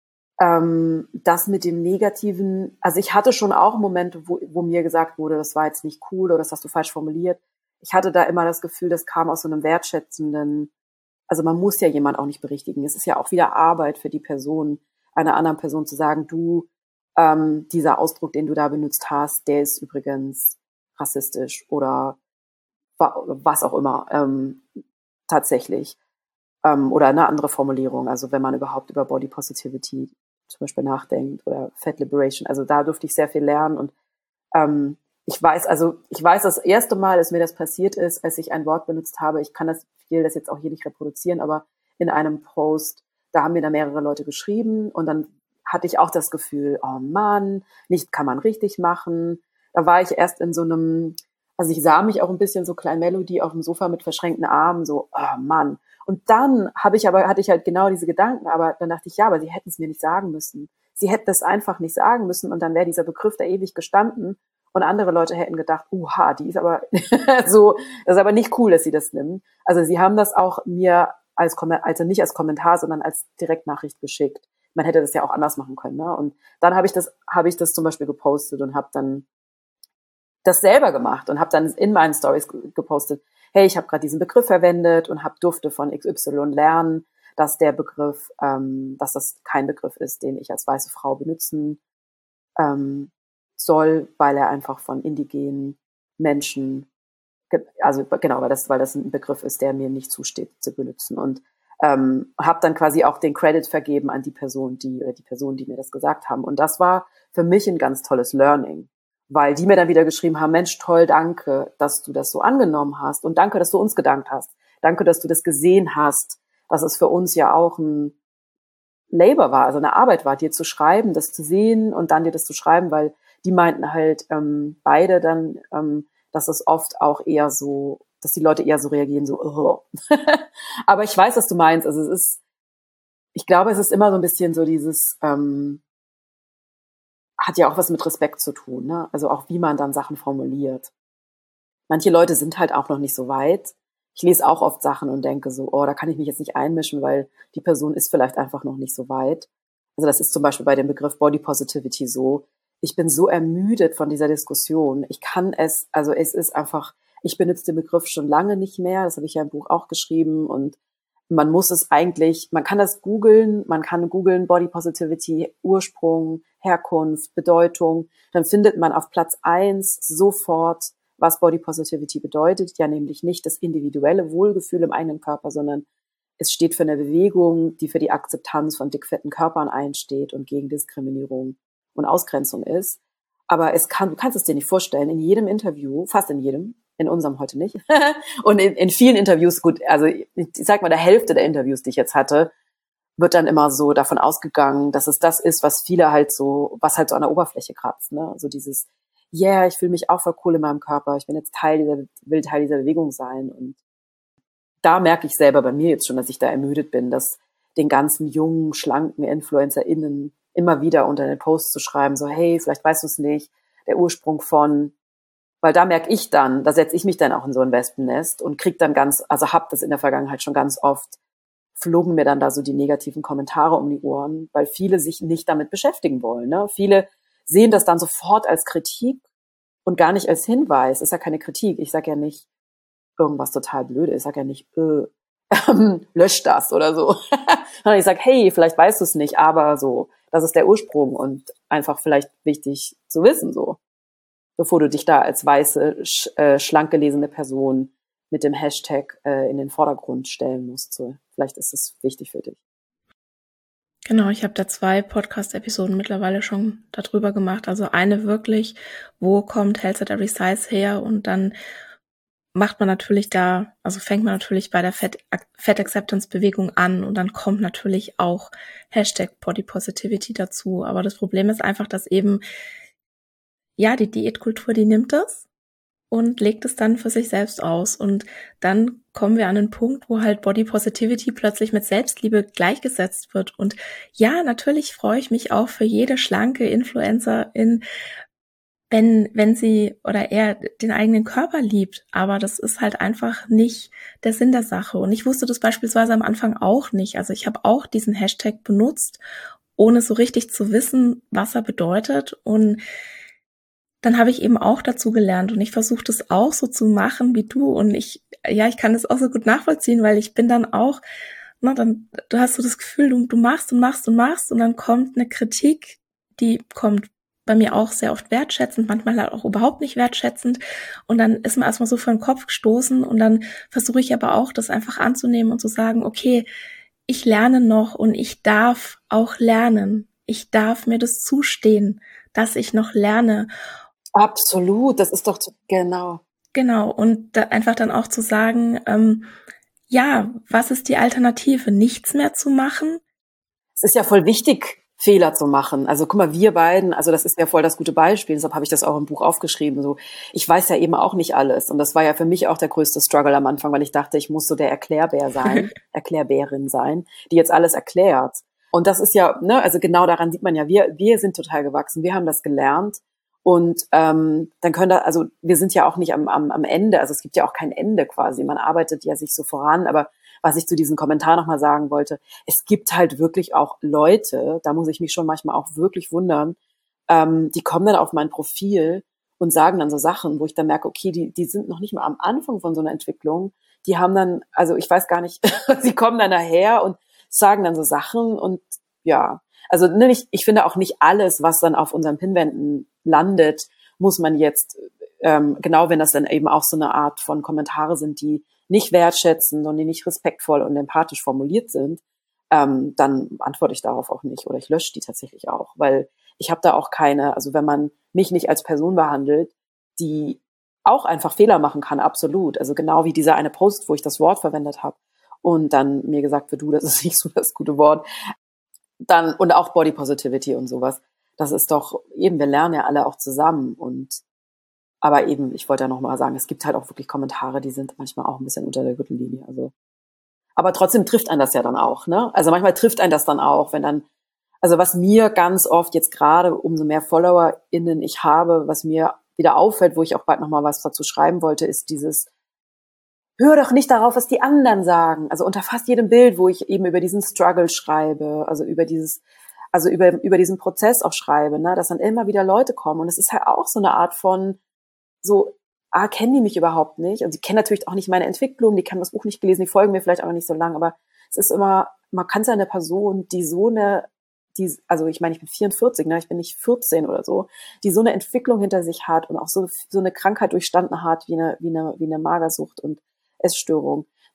Das mit dem Negativen, also ich hatte schon auch Momente, wo mir gesagt wurde, das war jetzt nicht cool oder das hast du falsch formuliert. Ich hatte da immer das Gefühl, das kam aus so einem wertschätzenden, also man muss ja jemand auch nicht berichtigen. Es ist ja auch wieder Arbeit für die Person, einer anderen Person zu sagen, du, dieser Ausdruck, den du da benutzt hast, der ist übrigens rassistisch oder was auch immer, tatsächlich. Oder eine andere Formulierung, also wenn man überhaupt über Body Positivity zum Beispiel nachdenkt oder Fat Liberation, also da durfte ich sehr viel lernen und ich weiß, das erste Mal, dass mir das passiert ist, als ich ein Wort benutzt habe, ich will das jetzt auch hier nicht reproduzieren, aber in einem Post, da haben mir da mehrere Leute geschrieben und dann hatte ich auch das Gefühl, oh Mann, nicht kann man richtig machen. Da war ich erst in so einem, also ich sah mich auch ein bisschen so klein Melody auf dem Sofa mit verschränkten Armen, so, oh Mann. Und dann hatte ich halt genau diese Gedanken, aber dann dachte ich, ja, aber sie hätten es mir nicht sagen müssen. Sie hätten es einfach nicht sagen müssen und dann wäre dieser Begriff da ewig gestanden. Und andere Leute hätten gedacht, die ist aber so, das ist aber nicht cool, dass sie das nimmt. Also sie haben das auch mir also nicht als Kommentar, sondern als Direktnachricht geschickt. Man hätte das ja auch anders machen können, ne? Und dann habe ich das zum Beispiel gepostet und habe dann das selber gemacht und habe dann in meinen Stories gepostet, hey, ich habe gerade diesen Begriff verwendet und durfte von XY lernen, dass der Begriff, dass das kein Begriff ist, den ich als weiße Frau benutzen soll, weil er einfach von indigenen Menschen, also genau, weil das ein Begriff ist, der mir nicht zusteht zu benutzen. Und habe dann quasi auch den Credit vergeben an die Person, die mir das gesagt haben. Und das war für mich ein ganz tolles Learning, weil die mir dann wieder geschrieben haben, Mensch, toll, danke, dass du das so angenommen hast und danke, dass du uns gedankt hast. Danke, dass du das gesehen hast, dass es für uns ja auch ein Labor war, also eine Arbeit war, dir zu schreiben, das zu sehen und dann dir das zu schreiben, weil die meinten halt beide dann, dass es oft auch eher so, dass die Leute eher so reagieren, so, oh. Aber ich weiß, was du meinst. Also ich glaube, es ist immer so ein bisschen so dieses, hat ja auch was mit Respekt zu tun, ne? Also auch wie man dann Sachen formuliert. Manche Leute sind halt auch noch nicht so weit. Ich lese auch oft Sachen und denke so, da kann ich mich jetzt nicht einmischen, weil die Person ist vielleicht einfach noch nicht so weit. Also das ist zum Beispiel bei dem Begriff Body Positivity so. Ich bin so ermüdet von dieser Diskussion. Es ist einfach, ich benutze den Begriff schon lange nicht mehr. Das habe ich ja im Buch auch geschrieben und man kann das googeln, man kann googeln Body Positivity, Ursprung, Herkunft, Bedeutung. Dann findet man auf Platz 1 sofort, was Body Positivity bedeutet. Ja, nämlich nicht das individuelle Wohlgefühl im eigenen Körper, sondern es steht für eine Bewegung, die für die Akzeptanz von dickfetten Körpern einsteht und gegen Diskriminierung und Ausgrenzung ist. Aber du kannst es dir nicht vorstellen, in jedem Interview, fast in jedem, in unserem heute nicht, und in vielen Interviews, gut, also ich sag mal, der Hälfte der Interviews, die ich jetzt hatte, wird dann immer so davon ausgegangen, dass es das ist, was viele halt so, was halt so an der Oberfläche kratzt, ne? So dieses, yeah, ich fühle mich auch voll cool in meinem Körper, ich bin jetzt will Teil dieser Bewegung sein. Und da merke ich selber bei mir jetzt schon, dass ich da ermüdet bin, dass den ganzen jungen, schlanken InfluencerInnen immer wieder unter den Posts zu schreiben, so, hey, vielleicht weißt du es nicht, der Ursprung von, weil da merke ich dann, da setze ich mich dann auch in so ein Wespennest und krieg dann hab das in der Vergangenheit schon ganz oft, flogen mir dann da so die negativen Kommentare um die Ohren, weil viele sich nicht damit beschäftigen wollen, ne? Viele sehen das dann sofort als Kritik und gar nicht als Hinweis. Ist ja keine Kritik. Ich sage ja nicht irgendwas total Blödes. Ich sage ja nicht, lösch das oder so. Sondern ich sage, hey, vielleicht weißt du es nicht, aber so, das ist der Ursprung und einfach vielleicht wichtig zu wissen, so, bevor du dich da als weiße, schlank gelesene Person mit dem Hashtag in den Vordergrund stellen musst. So, vielleicht ist es wichtig für dich. Genau, ich habe da 2 Podcast-Episoden mittlerweile schon darüber gemacht. Also eine wirklich, wo kommt Health at Every Size her? Und dann fängt man natürlich bei der Fat Acceptance Bewegung an und dann kommt natürlich auch Hashtag Body Positivity dazu. Aber das Problem ist einfach, dass eben, ja, die Diätkultur, die nimmt das und legt es dann für sich selbst aus. Und dann kommen wir an den Punkt, wo halt Body Positivity plötzlich mit Selbstliebe gleichgesetzt wird. Und ja, natürlich freue ich mich auch für jede schlanke Influencerin, wenn sie oder er den eigenen Körper liebt. Aber das ist halt einfach nicht der Sinn der Sache. Und ich wusste das beispielsweise am Anfang auch nicht. Also ich habe auch diesen Hashtag benutzt, ohne so richtig zu wissen, was er bedeutet. Und dann habe ich eben auch dazu gelernt und ich versuche das auch so zu machen wie du und ich kann das auch so gut nachvollziehen, weil ich bin dann auch, du hast so das Gefühl, du machst und machst und machst und dann kommt eine Kritik, die kommt bei mir auch sehr oft wertschätzend, manchmal halt auch überhaupt nicht wertschätzend und dann ist man erstmal so vor den Kopf gestoßen und dann versuche ich aber auch, das einfach anzunehmen und zu sagen, okay, ich lerne noch und ich darf auch lernen. Ich darf mir das zustehen, dass ich noch lerne. Absolut, das ist doch genau. Genau, und da einfach dann auch zu sagen, ja, was ist die Alternative? Nichts mehr zu machen? Es ist ja voll wichtig, Fehler zu machen. Also guck mal, wir beiden, also das ist ja voll das gute Beispiel, deshalb habe ich das auch im Buch aufgeschrieben. So, ich weiß ja eben auch nicht alles. Und das war ja für mich auch der größte Struggle am Anfang, weil ich dachte, ich muss so der Erklärbär sein, Erklärbärin sein, die jetzt alles erklärt. Und das ist ja, ne, also genau daran sieht man ja, wir sind total gewachsen, wir haben das gelernt. Und dann also wir sind ja auch nicht am Ende, also es gibt ja auch kein Ende quasi. Man arbeitet ja sich so voran, aber was ich zu diesem Kommentar nochmal sagen wollte, es gibt halt wirklich auch Leute, da muss ich mich schon manchmal auch wirklich wundern, die kommen dann auf mein Profil und sagen dann so Sachen, wo ich dann merke, okay, die sind noch nicht mal am Anfang von so einer Entwicklung, die haben dann, also ich weiß gar nicht, sie kommen dann daher und sagen dann so Sachen und ja, also ich finde auch nicht alles, was dann auf unseren Pinwänden landet, muss man jetzt, genau wenn das dann eben auch so eine Art von Kommentare sind, die nicht wertschätzend und die nicht respektvoll und empathisch formuliert sind, dann antworte ich darauf auch nicht oder ich lösche die tatsächlich auch, weil ich habe da auch keine, also wenn man mich nicht als Person behandelt, die auch einfach Fehler machen kann, absolut. Also genau wie dieser eine Post, wo ich das Wort verwendet habe und dann mir gesagt wird, du, das ist nicht so das gute Wort, dann und auch Body Positivity und sowas. Das ist doch eben, wir lernen ja alle auch zusammen und aber eben, ich wollte ja noch mal sagen, es gibt halt auch wirklich Kommentare, die sind manchmal auch ein bisschen unter der Gürtellinie, also aber trotzdem trifft einen das ja dann auch, ne? Also manchmal trifft einen das dann auch, wenn dann, also was mir ganz oft jetzt gerade, umso mehr FollowerInnen ich habe, was mir wieder auffällt, wo ich auch bald noch mal was dazu schreiben wollte, ist dieses, hör doch nicht darauf, was die anderen sagen. Also unter fast jedem Bild, wo ich eben über diesen Struggle schreibe, also über diesen Prozess auch schreibe, ne, dass dann immer wieder Leute kommen. Und es ist halt auch so eine Art von so, kennen die mich überhaupt nicht? Und sie kennen natürlich auch nicht meine Entwicklung, die haben das Buch nicht gelesen, die folgen mir vielleicht auch noch nicht so lang, aber es ist immer, man kann seine Person, also ich meine, ich bin 44, ne, ich bin nicht 14 oder so, die so eine Entwicklung hinter sich hat und auch so eine Krankheit durchstanden hat, wie eine Magersucht und Essstörung,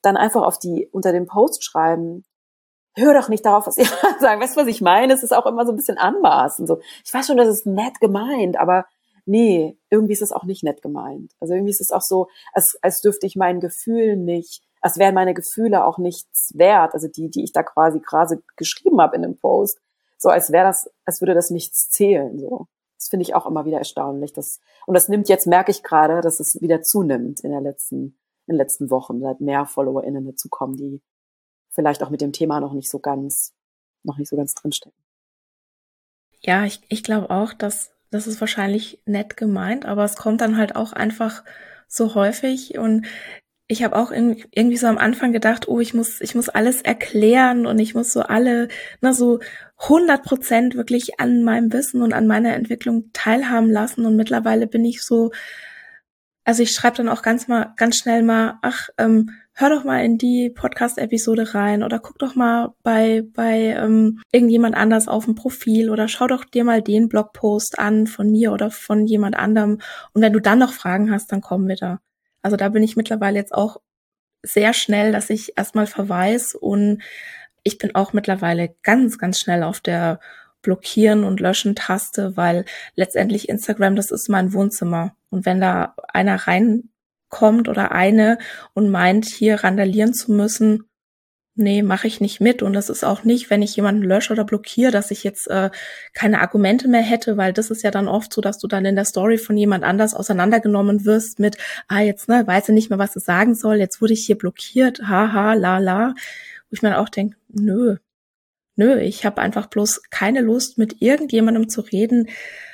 dann einfach unter dem Post schreiben, hör doch nicht darauf, was die sagen. Weißt du, was ich meine? Es ist auch immer so ein bisschen anmaßend. So, ich weiß schon, das ist nett gemeint, aber nee, irgendwie ist es auch nicht nett gemeint. Also irgendwie ist es auch so, als dürfte ich meinen Gefühlen nicht, als wären meine Gefühle auch nichts wert, also die ich da quasi gerade geschrieben habe in dem Post, so als würde das nichts zählen, so. Das finde ich auch immer wieder erstaunlich. Und das merke ich gerade, dass es wieder zunimmt in den letzten Wochen, seit mehr FollowerInnen dazukommen, die vielleicht auch mit dem Thema noch nicht so ganz drinstecken. Ja, ich glaube auch, dass das ist wahrscheinlich nett gemeint, aber es kommt dann halt auch einfach so häufig und ich habe auch irgendwie so am Anfang gedacht, oh, ich muss alles erklären und ich muss so so 100% wirklich an meinem Wissen und an meiner Entwicklung teilhaben lassen und mittlerweile bin ich so, also ich schreibe dann auch ganz schnell mal, hör doch mal in die Podcast-Episode rein oder guck doch mal bei irgendjemand anders auf dem Profil oder schau doch dir mal den Blogpost an von mir oder von jemand anderem. Und wenn du dann noch Fragen hast, dann kommen wir da. Also da bin ich mittlerweile jetzt auch sehr schnell, dass ich erstmal verweise und ich bin auch mittlerweile ganz, ganz schnell auf der Blockieren und Löschen Taste, weil letztendlich Instagram, das ist mein Wohnzimmer. Und wenn da einer reinkommt oder eine und meint, hier randalieren zu müssen, nee, mache ich nicht mit. Und das ist auch nicht, wenn ich jemanden lösche oder blockiere, dass ich jetzt keine Argumente mehr hätte, weil das ist ja dann oft so, dass du dann in der Story von jemand anders auseinandergenommen wirst mit, jetzt weiß er nicht mehr, was er sagen soll, jetzt wurde ich hier blockiert, haha, la la. Wo ich mir auch denke, nö, ich habe einfach bloß keine Lust, mit irgendjemandem zu reden,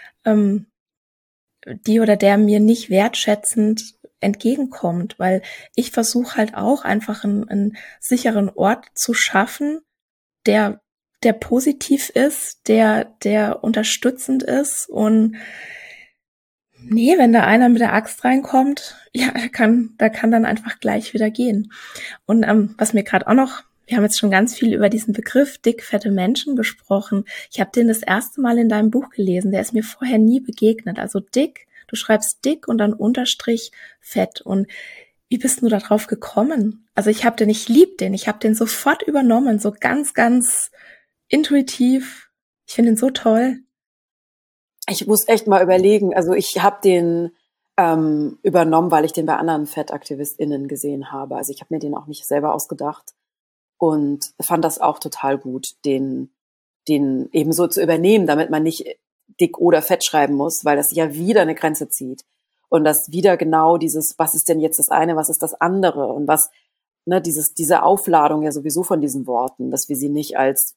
die oder der mir nicht wertschätzend entgegenkommt, weil ich versuche halt auch einfach einen sicheren Ort zu schaffen, der positiv ist, der unterstützend ist und nee, wenn da einer mit der Axt reinkommt, ja, da kann dann einfach gleich wieder gehen. Und was mir gerade auch noch, wir haben jetzt schon ganz viel über diesen Begriff dick, fette Menschen gesprochen. Ich habe den das erste Mal in deinem Buch gelesen. Der ist mir vorher nie begegnet. Also dick, du schreibst dick und dann Unterstrich fett. Und wie bist du da drauf gekommen? Also ich lieb den. Ich habe den sofort übernommen. So ganz, ganz intuitiv. Ich finde ihn so toll. Ich muss echt mal überlegen. Also ich habe den übernommen, weil ich den bei anderen FettaktivistInnen gesehen habe. Also ich habe mir den auch nicht selber ausgedacht. Und fand das auch total gut, den eben so zu übernehmen, damit man nicht dick oder fett schreiben muss, weil das ja wieder eine Grenze zieht. Und das wieder genau dieses, was ist denn jetzt das eine, was ist das andere? Und was, ne, diese Aufladung ja sowieso von diesen Worten, dass wir sie nicht als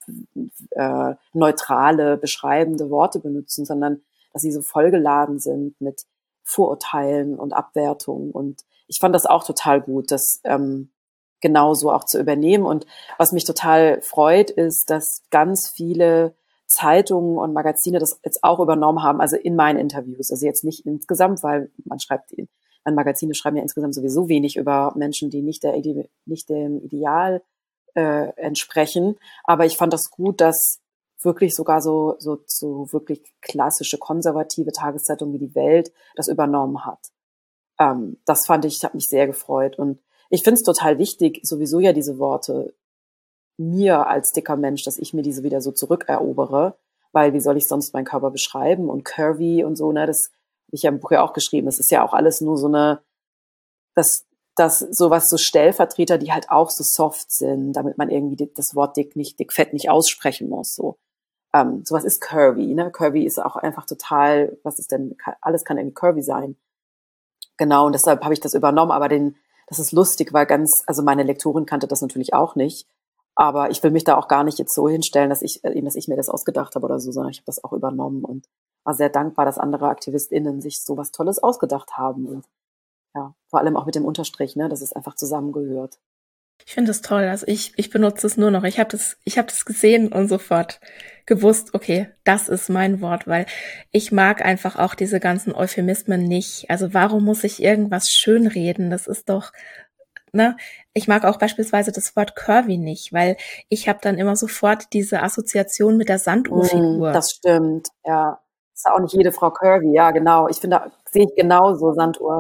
neutrale, beschreibende Worte benutzen, sondern dass sie so vollgeladen sind mit Vorurteilen und Abwertungen. Und ich fand das auch total gut, dass genauso auch zu übernehmen. Und was mich total freut, ist, dass ganz viele Zeitungen und Magazine das jetzt auch übernommen haben, also in meinen Interviews. Also jetzt nicht insgesamt, weil Magazine schreiben ja insgesamt sowieso wenig über Menschen, die nicht dem Ideal entsprechen. Aber ich fand das gut, dass wirklich sogar so wirklich klassische konservative Tageszeitungen wie die Welt das übernommen hat. Das hat mich sehr gefreut. Und ich finde es total wichtig, sowieso ja diese Worte mir als dicker Mensch, dass ich mir diese wieder so zurückerobere, weil wie soll ich sonst meinen Körper beschreiben und curvy und so, ne, das habe ich ja im Buch ja auch geschrieben, das ist ja auch alles nur so das sowas, so Stellvertreter, die halt auch so soft sind, damit man irgendwie das Wort dick, fett nicht aussprechen muss, so. Sowas ist curvy, ne, curvy ist auch einfach total, was ist denn, alles kann irgendwie curvy sein. Genau, und deshalb habe ich das übernommen, aber das ist lustig, weil also meine Lektorin kannte das natürlich auch nicht, aber ich will mich da auch gar nicht jetzt so hinstellen, dass ich mir das ausgedacht habe oder so, sondern ich habe das auch übernommen und war sehr dankbar, dass andere AktivistInnen sich so was Tolles ausgedacht haben und ja, vor allem auch mit dem Unterstrich, ne, dass es einfach zusammengehört. Ich finde das toll. Also ich benutze es nur noch. Ich habe das gesehen und sofort gewusst, okay, das ist mein Wort, weil ich mag einfach auch diese ganzen Euphemismen nicht. Also warum muss ich irgendwas schönreden? Das ist doch, ne? Ich mag auch beispielsweise das Wort curvy nicht, weil ich habe dann immer sofort diese Assoziation mit der Sanduhrfigur. Das stimmt, ja. Ist ja auch nicht jede Frau curvy, ja, genau. Ich finde, sehe ich genauso, Sanduhr.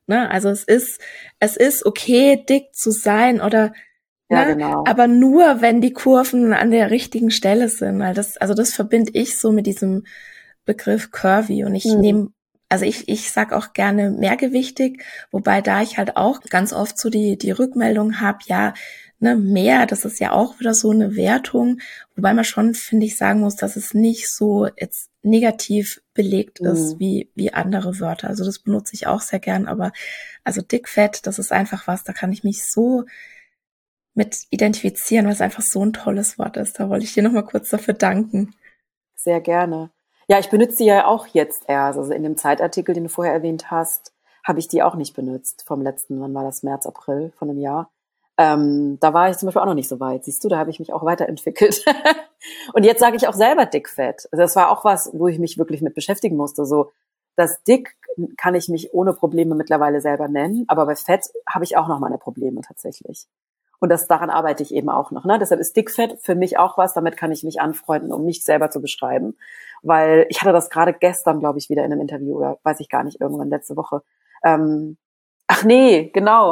Ne? Also es ist okay, dick zu sein oder Ja, ne? genau. Aber nur, wenn die Kurven an der richtigen Stelle sind, weil das verbinde ich so mit diesem Begriff curvy und ich sag auch gerne mehrgewichtig, wobei da ich halt auch ganz oft so die Rückmeldung habe, ja, ne, mehr, das ist ja auch wieder so eine Wertung, wobei man schon, finde ich, sagen muss, dass es nicht so jetzt negativ belegt ist wie andere Wörter. Also das benutze ich auch sehr gern, aber also dick, fett, das ist einfach was, da kann ich mich so mit identifizieren, weil es einfach so ein tolles Wort ist. Da wollte ich dir nochmal kurz dafür danken. Sehr gerne. Ja, ich benutze die ja auch jetzt erst. Also in dem Zeitartikel, den du vorher erwähnt hast, habe ich die auch nicht benutzt. Vom letzten, wann war das? März, April von einem Jahr. Da war ich zum Beispiel auch noch nicht so weit. Siehst du, da habe ich mich auch weiterentwickelt. Und jetzt sage ich auch selber dickfett. Also das war auch was, wo ich mich wirklich mit beschäftigen musste. So, das Dick kann ich mich ohne Probleme mittlerweile selber nennen, aber bei Fett habe ich auch noch meine Probleme tatsächlich. Und daran arbeite ich eben auch noch. Ne? Deshalb ist Dickfett für mich auch was, damit kann ich mich anfreunden, um mich selber zu beschreiben. Weil ich hatte das gerade gestern, glaube ich, wieder in einem Interview oder weiß ich gar nicht, irgendwann letzte Woche. Ach nee, genau,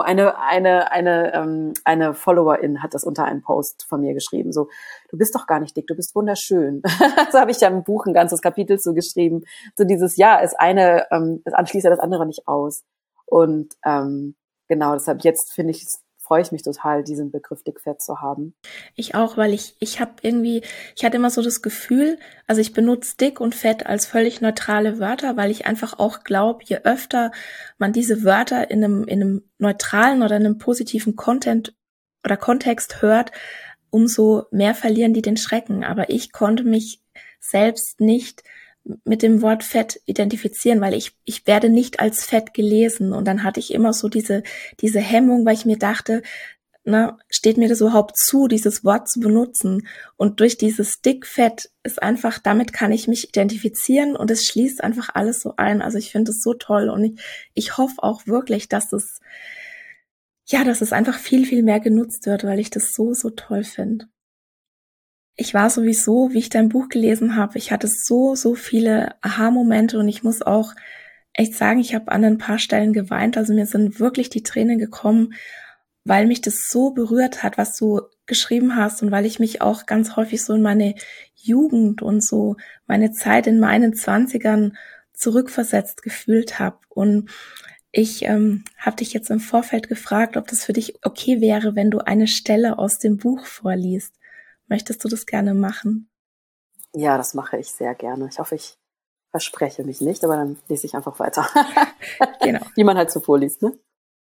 eine Followerin hat das unter einem Post von mir geschrieben. So, du bist doch gar nicht dick, du bist wunderschön. So habe ich ja im Buch ein ganzes Kapitel zu geschrieben. So dieses Ja, das schließt ja das andere nicht aus. Und genau, deshalb freue ich mich total, diesen Begriff dickfett zu haben. Ich auch, weil ich hatte immer so das Gefühl, also ich benutze dick und fett als völlig neutrale Wörter, weil ich einfach auch glaube, je öfter man diese Wörter in einem neutralen oder in einem positiven Content oder Kontext hört, umso mehr verlieren die den Schrecken. Aber ich konnte mich selbst nicht mit dem Wort Fett identifizieren, weil ich werde nicht als Fett gelesen. Und dann hatte ich immer so diese Hemmung, weil ich mir dachte, na, steht mir das überhaupt zu, dieses Wort zu benutzen? Und durch dieses Dickfett ist einfach, damit kann ich mich identifizieren und es schließt einfach alles so ein. Also ich finde es so toll und ich hoffe auch wirklich, dass es einfach viel, viel mehr genutzt wird, weil ich das so, so toll finde. Ich war sowieso, wie ich dein Buch gelesen habe, ich hatte so, so viele Aha-Momente und ich muss auch echt sagen, ich habe an ein paar Stellen geweint. Also mir sind wirklich die Tränen gekommen, weil mich das so berührt hat, was du geschrieben hast und weil ich mich auch ganz häufig so in meine Jugend und so meine Zeit in meinen 20ern zurückversetzt gefühlt habe. Und ich habe dich jetzt im Vorfeld gefragt, ob das für dich okay wäre, wenn du eine Stelle aus dem Buch vorliest. Möchtest du das gerne machen? Ja, das mache ich sehr gerne. Ich hoffe, ich verspreche mich nicht, aber dann lese ich einfach weiter. Genau. Wie man halt so vorliest, ne?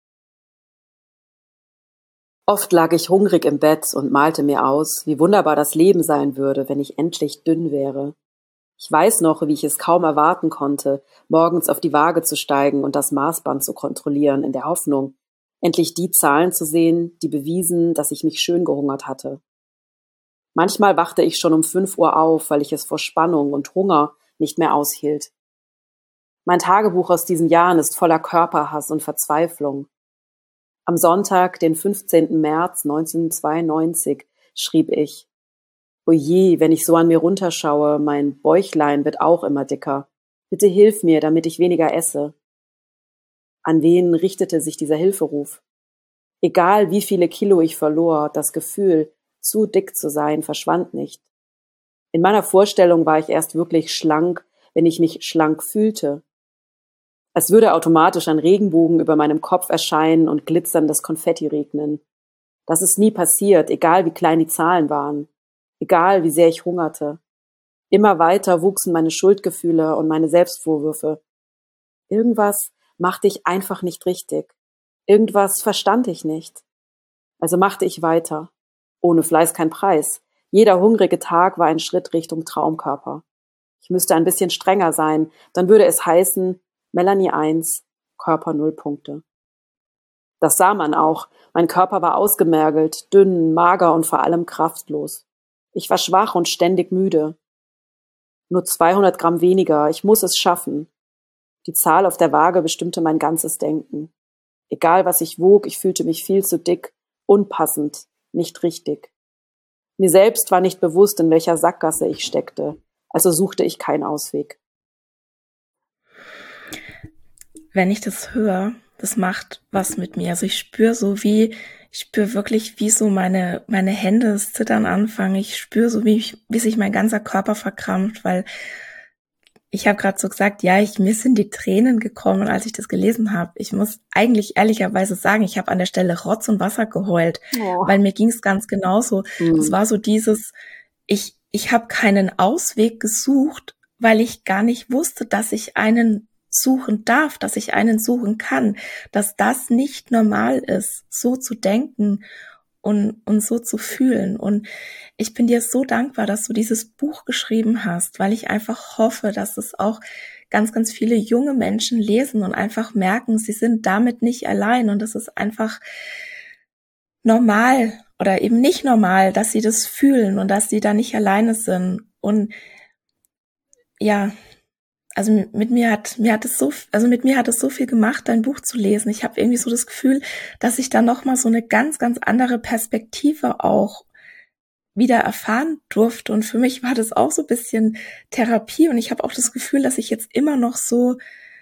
Oft lag ich hungrig im Bett und malte mir aus, wie wunderbar das Leben sein würde, wenn ich endlich dünn wäre. Ich weiß noch, wie ich es kaum erwarten konnte, morgens auf die Waage zu steigen und das Maßband zu kontrollieren, in der Hoffnung, endlich die Zahlen zu sehen, die bewiesen, dass ich mich schön gehungert hatte. Manchmal wachte ich schon um 5 Uhr auf, weil ich es vor Spannung und Hunger nicht mehr aushielt. Mein Tagebuch aus diesen Jahren ist voller Körperhass und Verzweiflung. Am Sonntag, den 15. März 1992, schrieb ich: Oje, wenn ich so an mir runterschaue, mein Bäuchlein wird auch immer dicker. Bitte hilf mir, damit ich weniger esse. An wen richtete sich dieser Hilferuf? Egal wie viele Kilo ich verlor, das Gefühl, zu dick zu sein, verschwand nicht. In meiner Vorstellung war ich erst wirklich schlank, wenn ich mich schlank fühlte. Als würde automatisch ein Regenbogen über meinem Kopf erscheinen und glitzerndes Konfetti regnen. Das ist nie passiert, egal wie klein die Zahlen waren, egal wie sehr ich hungerte. Immer weiter wuchsen meine Schuldgefühle und meine Selbstvorwürfe. Irgendwas machte ich einfach nicht richtig. Irgendwas verstand ich nicht. Also machte ich weiter. Ohne Fleiß kein Preis. Jeder hungrige Tag war ein Schritt Richtung Traumkörper. Ich müsste ein bisschen strenger sein, dann würde es heißen, Melanie 1, Körper 0 Punkte. Das sah man auch. Mein Körper war ausgemergelt, dünn, mager und vor allem kraftlos. Ich war schwach und ständig müde. Nur 200 Gramm weniger, ich muss es schaffen. Die Zahl auf der Waage bestimmte mein ganzes Denken. Egal was ich wog, ich fühlte mich viel zu dick, unpassend, nicht richtig. Mir selbst war nicht bewusst, in welcher Sackgasse ich steckte, also suchte ich keinen Ausweg. Wenn ich das höre, das macht was mit mir. Also ich spüre wirklich, wie so meine Hände das Zittern anfangen. Ich spüre so, wie sich mein ganzer Körper verkrampft, weil ich habe gerade so gesagt, ja, mir sind die Tränen gekommen, als ich das gelesen habe. Ich muss eigentlich ehrlicherweise sagen, ich habe an der Stelle Rotz und Wasser geheult, weil mir ging es ganz genauso. Das war so dieses, ich habe keinen Ausweg gesucht, weil ich gar nicht wusste, dass ich einen suchen darf, dass ich einen suchen kann, dass das nicht normal ist, so zu denken und so zu fühlen. Und ich bin dir so dankbar, dass du dieses Buch geschrieben hast, weil ich einfach hoffe, dass es auch ganz, ganz viele junge Menschen lesen und einfach merken, sie sind damit nicht allein und es ist einfach normal oder eben nicht normal, dass sie das fühlen und dass sie da nicht alleine sind. Und ja, also mit mir hat es so viel gemacht, dein Buch zu lesen. Ich habe irgendwie so das Gefühl, dass ich da noch mal so eine ganz, ganz andere Perspektive auch wieder erfahren durfte. Und für mich war das auch so ein bisschen Therapie. Und ich habe auch das Gefühl, dass ich jetzt immer noch so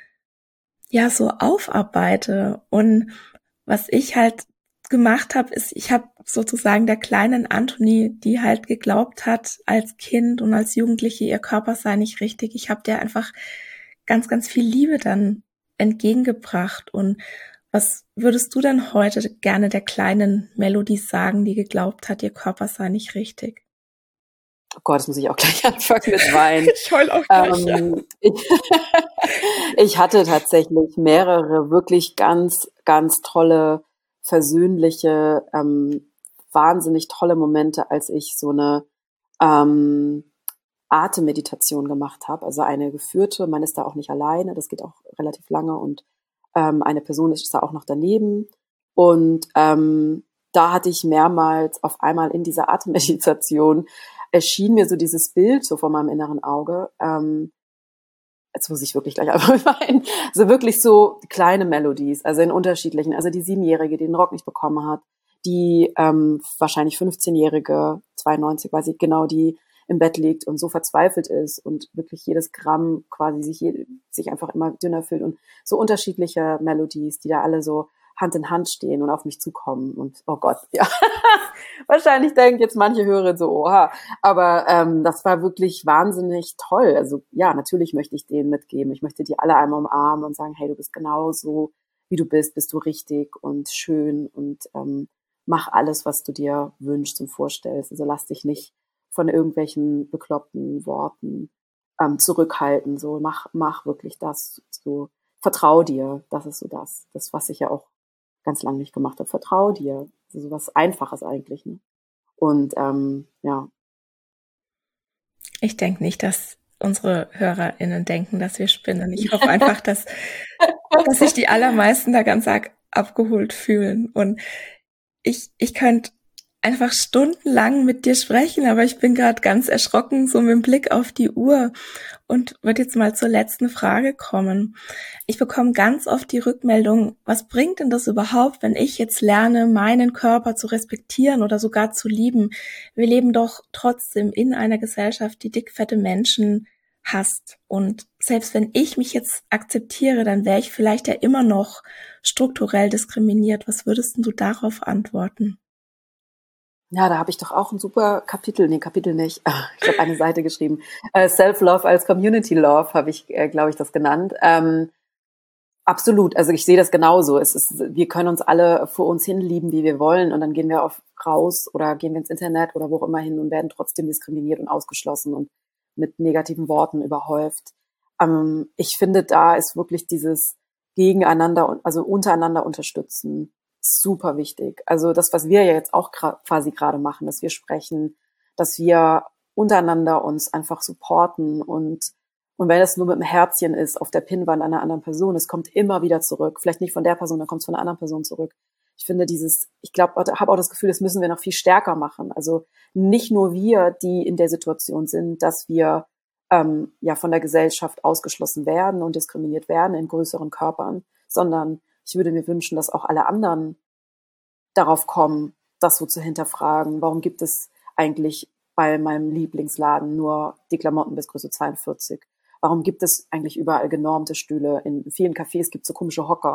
aufarbeite. Und was ich halt gemacht habe, ist, ich habe sozusagen der kleinen Anthony, die halt geglaubt hat als Kind und als Jugendliche, ihr Körper sei nicht richtig. Ich habe der einfach ganz, ganz viel Liebe dann entgegengebracht. Und was würdest du denn heute gerne der kleinen Melody sagen, die geglaubt hat, ihr Körper sei nicht richtig? Oh Gott, das muss ich auch gleich anfangen mit Weinen. Ich heul auch gleich. Ich hatte tatsächlich mehrere wirklich ganz, ganz tolle, versöhnliche, wahnsinnig tolle Momente, als ich so eine Atemmeditation gemacht habe. Also eine geführte, man ist da auch nicht alleine, das geht auch relativ lange und eine Person ist da auch noch daneben. Und da hatte ich mehrmals auf einmal in dieser Atemmeditation erschien mir so dieses Bild so vor meinem inneren Auge. Jetzt muss ich wirklich gleich einfach weinen. Also wirklich so kleine Melodies, also in unterschiedlichen. Also die 7-Jährige, die den Rock nicht bekommen hat, die wahrscheinlich 15-Jährige, 92, weiß ich genau, die im Bett liegt und so verzweifelt ist und wirklich jedes Gramm quasi sich einfach immer dünner fühlt und so unterschiedliche Melodies, die da alle so Hand in Hand stehen und auf mich zukommen und oh Gott, ja. Wahrscheinlich denken jetzt manche Hörer so, oha, aber das war wirklich wahnsinnig toll. Also ja, natürlich möchte ich denen mitgeben. Ich möchte die alle einmal umarmen und sagen, hey, du bist genauso, wie du bist du richtig und schön und mach alles, was du dir wünschst und vorstellst. Also lass dich nicht von irgendwelchen bekloppten Worten zurückhalten. So mach wirklich das. So vertrau dir. Das ist so das, was ich ja auch ganz lange nicht gemacht habe. Vertrau dir. Also so was Einfaches eigentlich. Ne? Und ja. Ich denke nicht, dass unsere HörerInnen denken, dass wir spinnen. Ich hoffe einfach, dass sich die allermeisten da ganz arg abgeholt fühlen. Und ich könnte einfach stundenlang mit dir sprechen, aber ich bin gerade ganz erschrocken, so mit dem Blick auf die Uhr und würde jetzt mal zur letzten Frage kommen. Ich bekomme ganz oft die Rückmeldung, was bringt denn das überhaupt, wenn ich jetzt lerne, meinen Körper zu respektieren oder sogar zu lieben? Wir leben doch trotzdem in einer Gesellschaft, die dickfette Menschen hasst. Und selbst wenn ich mich jetzt akzeptiere, dann wäre ich vielleicht ja immer noch strukturell diskriminiert. Was würdest du darauf antworten? Ja, da habe ich doch auch ein super Kapitel nicht. Ich habe eine Seite geschrieben. Self-Love als Community Love habe ich, glaube ich, das genannt. Absolut, also ich sehe das genauso. Wir können uns alle vor uns hin lieben, wie wir wollen, und dann gehen wir raus oder gehen wir ins Internet oder wo auch immer hin und werden trotzdem diskriminiert und ausgeschlossen und mit negativen Worten überhäuft. Ich finde, da ist wirklich dieses Gegeneinander, also untereinander unterstützen, super wichtig. Also das, was wir ja jetzt auch quasi gerade machen, dass wir sprechen, dass wir untereinander uns einfach supporten und wenn es nur mit einem Herzchen ist auf der Pinnwand einer anderen Person, es kommt immer wieder zurück. Vielleicht nicht von der Person, dann kommt es von einer anderen Person zurück. Ich finde habe auch das Gefühl, das müssen wir noch viel stärker machen. Also nicht nur wir, die in der Situation sind, dass wir von der Gesellschaft ausgeschlossen werden und diskriminiert werden in größeren Körpern, sondern ich würde mir wünschen, dass auch alle anderen darauf kommen, das so zu hinterfragen. Warum gibt es eigentlich bei meinem Lieblingsladen nur die Klamotten bis Größe 42? Warum gibt es eigentlich überall genormte Stühle? In vielen Cafés gibt es so komische Hocker,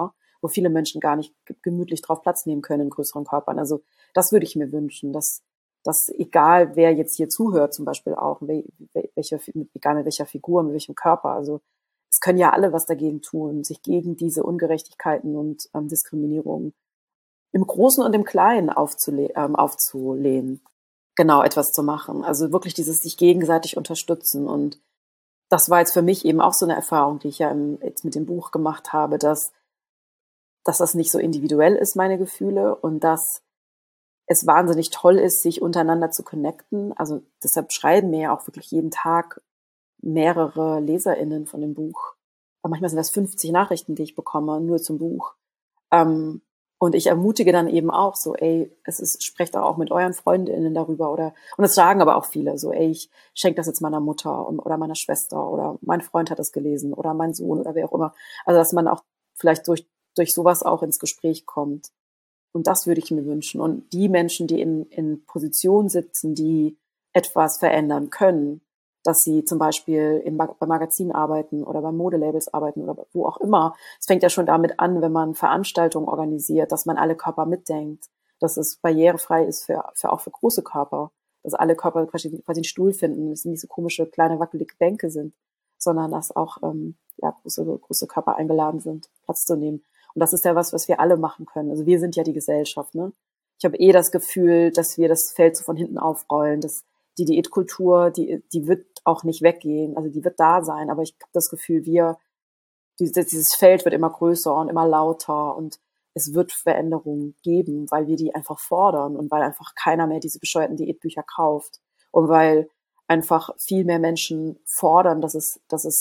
wo viele Menschen gar nicht gemütlich drauf Platz nehmen können in größeren Körpern. Also das würde ich mir wünschen, dass egal wer jetzt hier zuhört, zum Beispiel auch, egal mit welcher Figur, mit welchem Körper, also es können ja alle was dagegen tun, sich gegen diese Ungerechtigkeiten und Diskriminierung im Großen und im Kleinen aufzulehnen, genau etwas zu machen. Also wirklich dieses sich gegenseitig unterstützen. Und das war jetzt für mich eben auch so eine Erfahrung, die ich ja jetzt mit dem Buch gemacht habe, dass das nicht so individuell ist, meine Gefühle, und dass es wahnsinnig toll ist, sich untereinander zu connecten. Also deshalb schreiben mir ja auch wirklich jeden Tag mehrere LeserInnen von dem Buch. Aber manchmal sind das 50 Nachrichten, die ich bekomme, nur zum Buch. Und ich ermutige dann eben auch so, sprecht auch mit euren FreundInnen darüber und das sagen aber auch viele so, ich schenke das jetzt meiner Mutter oder meiner Schwester oder mein Freund hat das gelesen oder mein Sohn oder wer auch immer. Also dass man auch vielleicht durch sowas auch ins Gespräch kommt. Und das würde ich mir wünschen. Und die Menschen, die in Positionen sitzen, die etwas verändern können, dass sie zum Beispiel bei Magazinen arbeiten oder bei Modelabels arbeiten oder wo auch immer. Es fängt ja schon damit an, wenn man Veranstaltungen organisiert, dass man alle Körper mitdenkt, dass es barrierefrei ist auch für große Körper, dass alle Körper quasi einen Stuhl finden, dass es nicht so komische, kleine, wackelige Bänke sind, sondern dass auch große Körper eingeladen sind, Platz zu nehmen. Und das ist ja was wir alle machen können. Also wir sind ja die Gesellschaft, ne? Ich habe das Gefühl, dass wir das Feld so von hinten aufrollen, dass die Diätkultur, die wird auch nicht weggehen, also die wird da sein, aber ich habe das Gefühl, dieses Feld wird immer größer und immer lauter und es wird Veränderungen geben, weil wir die einfach fordern und weil einfach keiner mehr diese bescheuerten Diätbücher kauft und weil einfach viel mehr Menschen fordern, dass es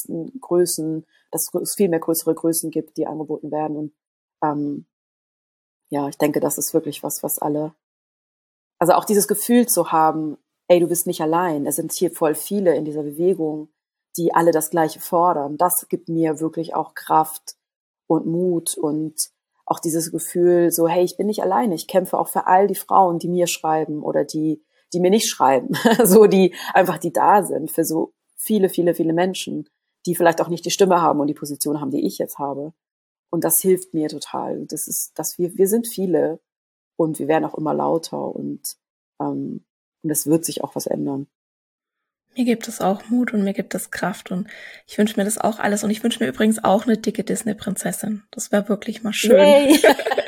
viel mehr größere Größen gibt, die angeboten werden. Und ich denke, das ist wirklich was alle, also auch dieses Gefühl zu haben, du bist nicht allein, es sind hier voll viele in dieser Bewegung, die alle das Gleiche fordern. Das gibt mir wirklich auch Kraft und Mut und auch dieses Gefühl so, ich bin nicht alleine, ich kämpfe auch für all die Frauen, die mir schreiben oder die mir nicht schreiben, so die da sind, für so viele, viele, viele Menschen, die vielleicht auch nicht die Stimme haben und die Position haben, die ich jetzt habe. Und das hilft mir total. Das ist, dass wir sind viele und wir werden auch immer lauter und es wird sich auch was ändern. Mir gibt es auch Mut und mir gibt es Kraft und ich wünsche mir das auch alles. Und ich wünsche mir übrigens auch eine dicke Disney-Prinzessin. Das wäre wirklich mal schön. Yay.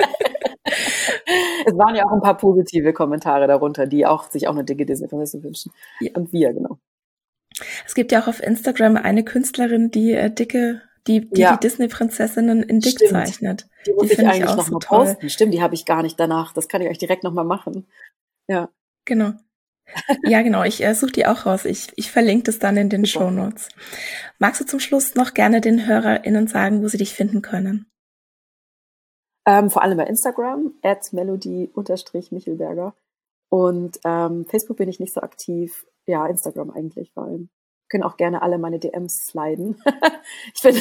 Es waren ja auch ein paar positive Kommentare darunter, die sich auch eine dicke Disney-Prinzessin wünschen. Ja. Und wir, genau. Es gibt ja auch auf Instagram eine Künstlerin, die die Disney-Prinzessinnen in dick zeichnet. Die muss ich eigentlich noch mal posten. Stimmt, die habe ich gar nicht danach. Das kann ich euch direkt noch mal machen. Ja. Genau. Ja, genau. Ich suche die auch raus. Ich verlinke das dann in den Shownotes. Magst du zum Schluss noch gerne den HörerInnen sagen, wo sie dich finden können? Vor allem bei Instagram, @melody_michelberger. Und Facebook bin ich nicht so aktiv. Ja, Instagram eigentlich vor allem. Können auch gerne alle meine DMs sliden. Ich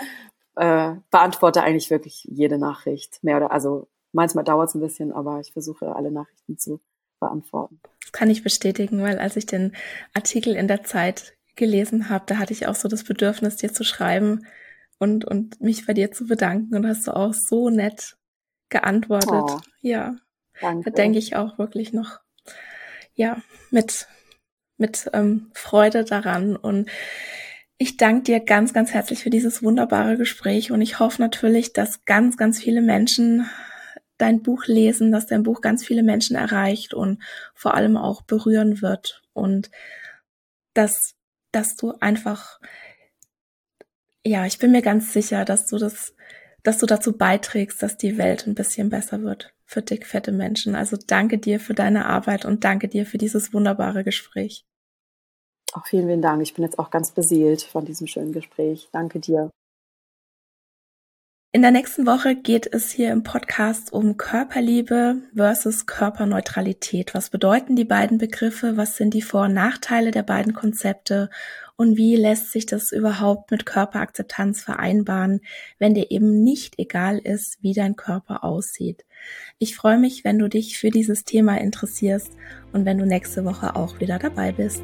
beantworte eigentlich wirklich jede Nachricht. Also manchmal dauert es ein bisschen, aber ich versuche alle Nachrichten zu beantworten. Das kann ich bestätigen, weil als ich den Artikel in der Zeit gelesen habe, da hatte ich auch so das Bedürfnis, dir zu schreiben und mich bei dir zu bedanken und hast du auch so nett geantwortet. Oh, ja, danke. Da denke ich auch wirklich noch mit Freude daran und ich danke dir ganz, ganz herzlich für dieses wunderbare Gespräch und ich hoffe natürlich, dass ganz, ganz viele Menschen dein Buch lesen, dass dein Buch ganz viele Menschen erreicht und vor allem auch berühren wird und dass du einfach, ich bin mir ganz sicher, dass du dazu beiträgst, dass die Welt ein bisschen besser wird für dickfette Menschen. Also danke dir für deine Arbeit und danke dir für dieses wunderbare Gespräch. Auch vielen, vielen Dank. Ich bin jetzt auch ganz beseelt von diesem schönen Gespräch. Danke dir. In der nächsten Woche geht es hier im Podcast um Körperliebe versus Körperneutralität. Was bedeuten die beiden Begriffe? Was sind die Vor- und Nachteile der beiden Konzepte? Und wie lässt sich das überhaupt mit Körperakzeptanz vereinbaren, wenn dir eben nicht egal ist, wie dein Körper aussieht? Ich freue mich, wenn du dich für dieses Thema interessierst und wenn du nächste Woche auch wieder dabei bist.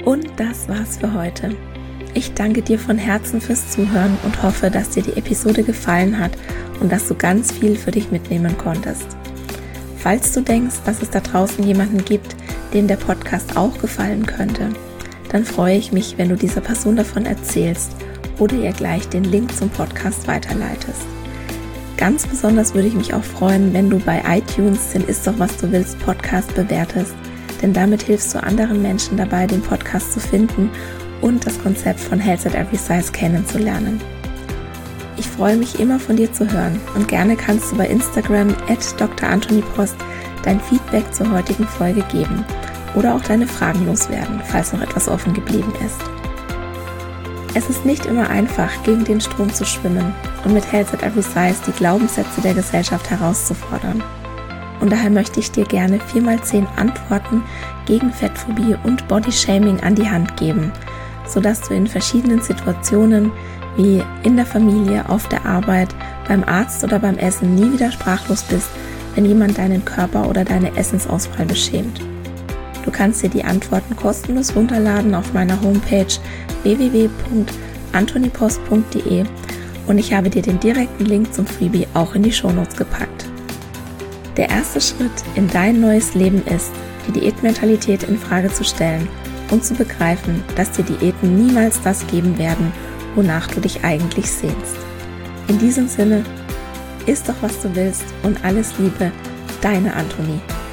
Und das war's für heute. Ich danke dir von Herzen fürs Zuhören und hoffe, dass dir die Episode gefallen hat und dass du ganz viel für dich mitnehmen konntest. Falls du denkst, dass es da draußen jemanden gibt, dem der Podcast auch gefallen könnte, dann freue ich mich, wenn du dieser Person davon erzählst oder ihr gleich den Link zum Podcast weiterleitest. Ganz besonders würde ich mich auch freuen, wenn du bei iTunes den Ist doch was du willst Podcast bewertest, denn damit hilfst du anderen Menschen dabei, den Podcast zu finden und das Konzept von Health at Every Size kennenzulernen. Ich freue mich immer von dir zu hören und gerne kannst du bei Instagram @drantonipost dein Feedback zur heutigen Folge geben oder auch deine Fragen loswerden, falls noch etwas offen geblieben ist. Es ist nicht immer einfach, gegen den Strom zu schwimmen und mit Health at Every Size die Glaubenssätze der Gesellschaft herauszufordern. Und daher möchte ich dir gerne 4x10 Antworten gegen Fettphobie und Bodyshaming an die Hand geben, sodass du in verschiedenen Situationen wie in der Familie, auf der Arbeit, beim Arzt oder beim Essen nie wieder sprachlos bist, wenn jemand deinen Körper oder deine Essensauswahl beschämt. Du kannst dir die Antworten kostenlos runterladen auf meiner Homepage www.antonipost.de und ich habe dir den direkten Link zum Freebie auch in die Shownotes gepackt. Der erste Schritt in dein neues Leben ist, die Diätmentalität in Frage zu stellen und zu begreifen, dass dir Diäten niemals das geben werden, wonach du dich eigentlich sehnst. In diesem Sinne, iss doch was du willst und alles Liebe, deine Antonie.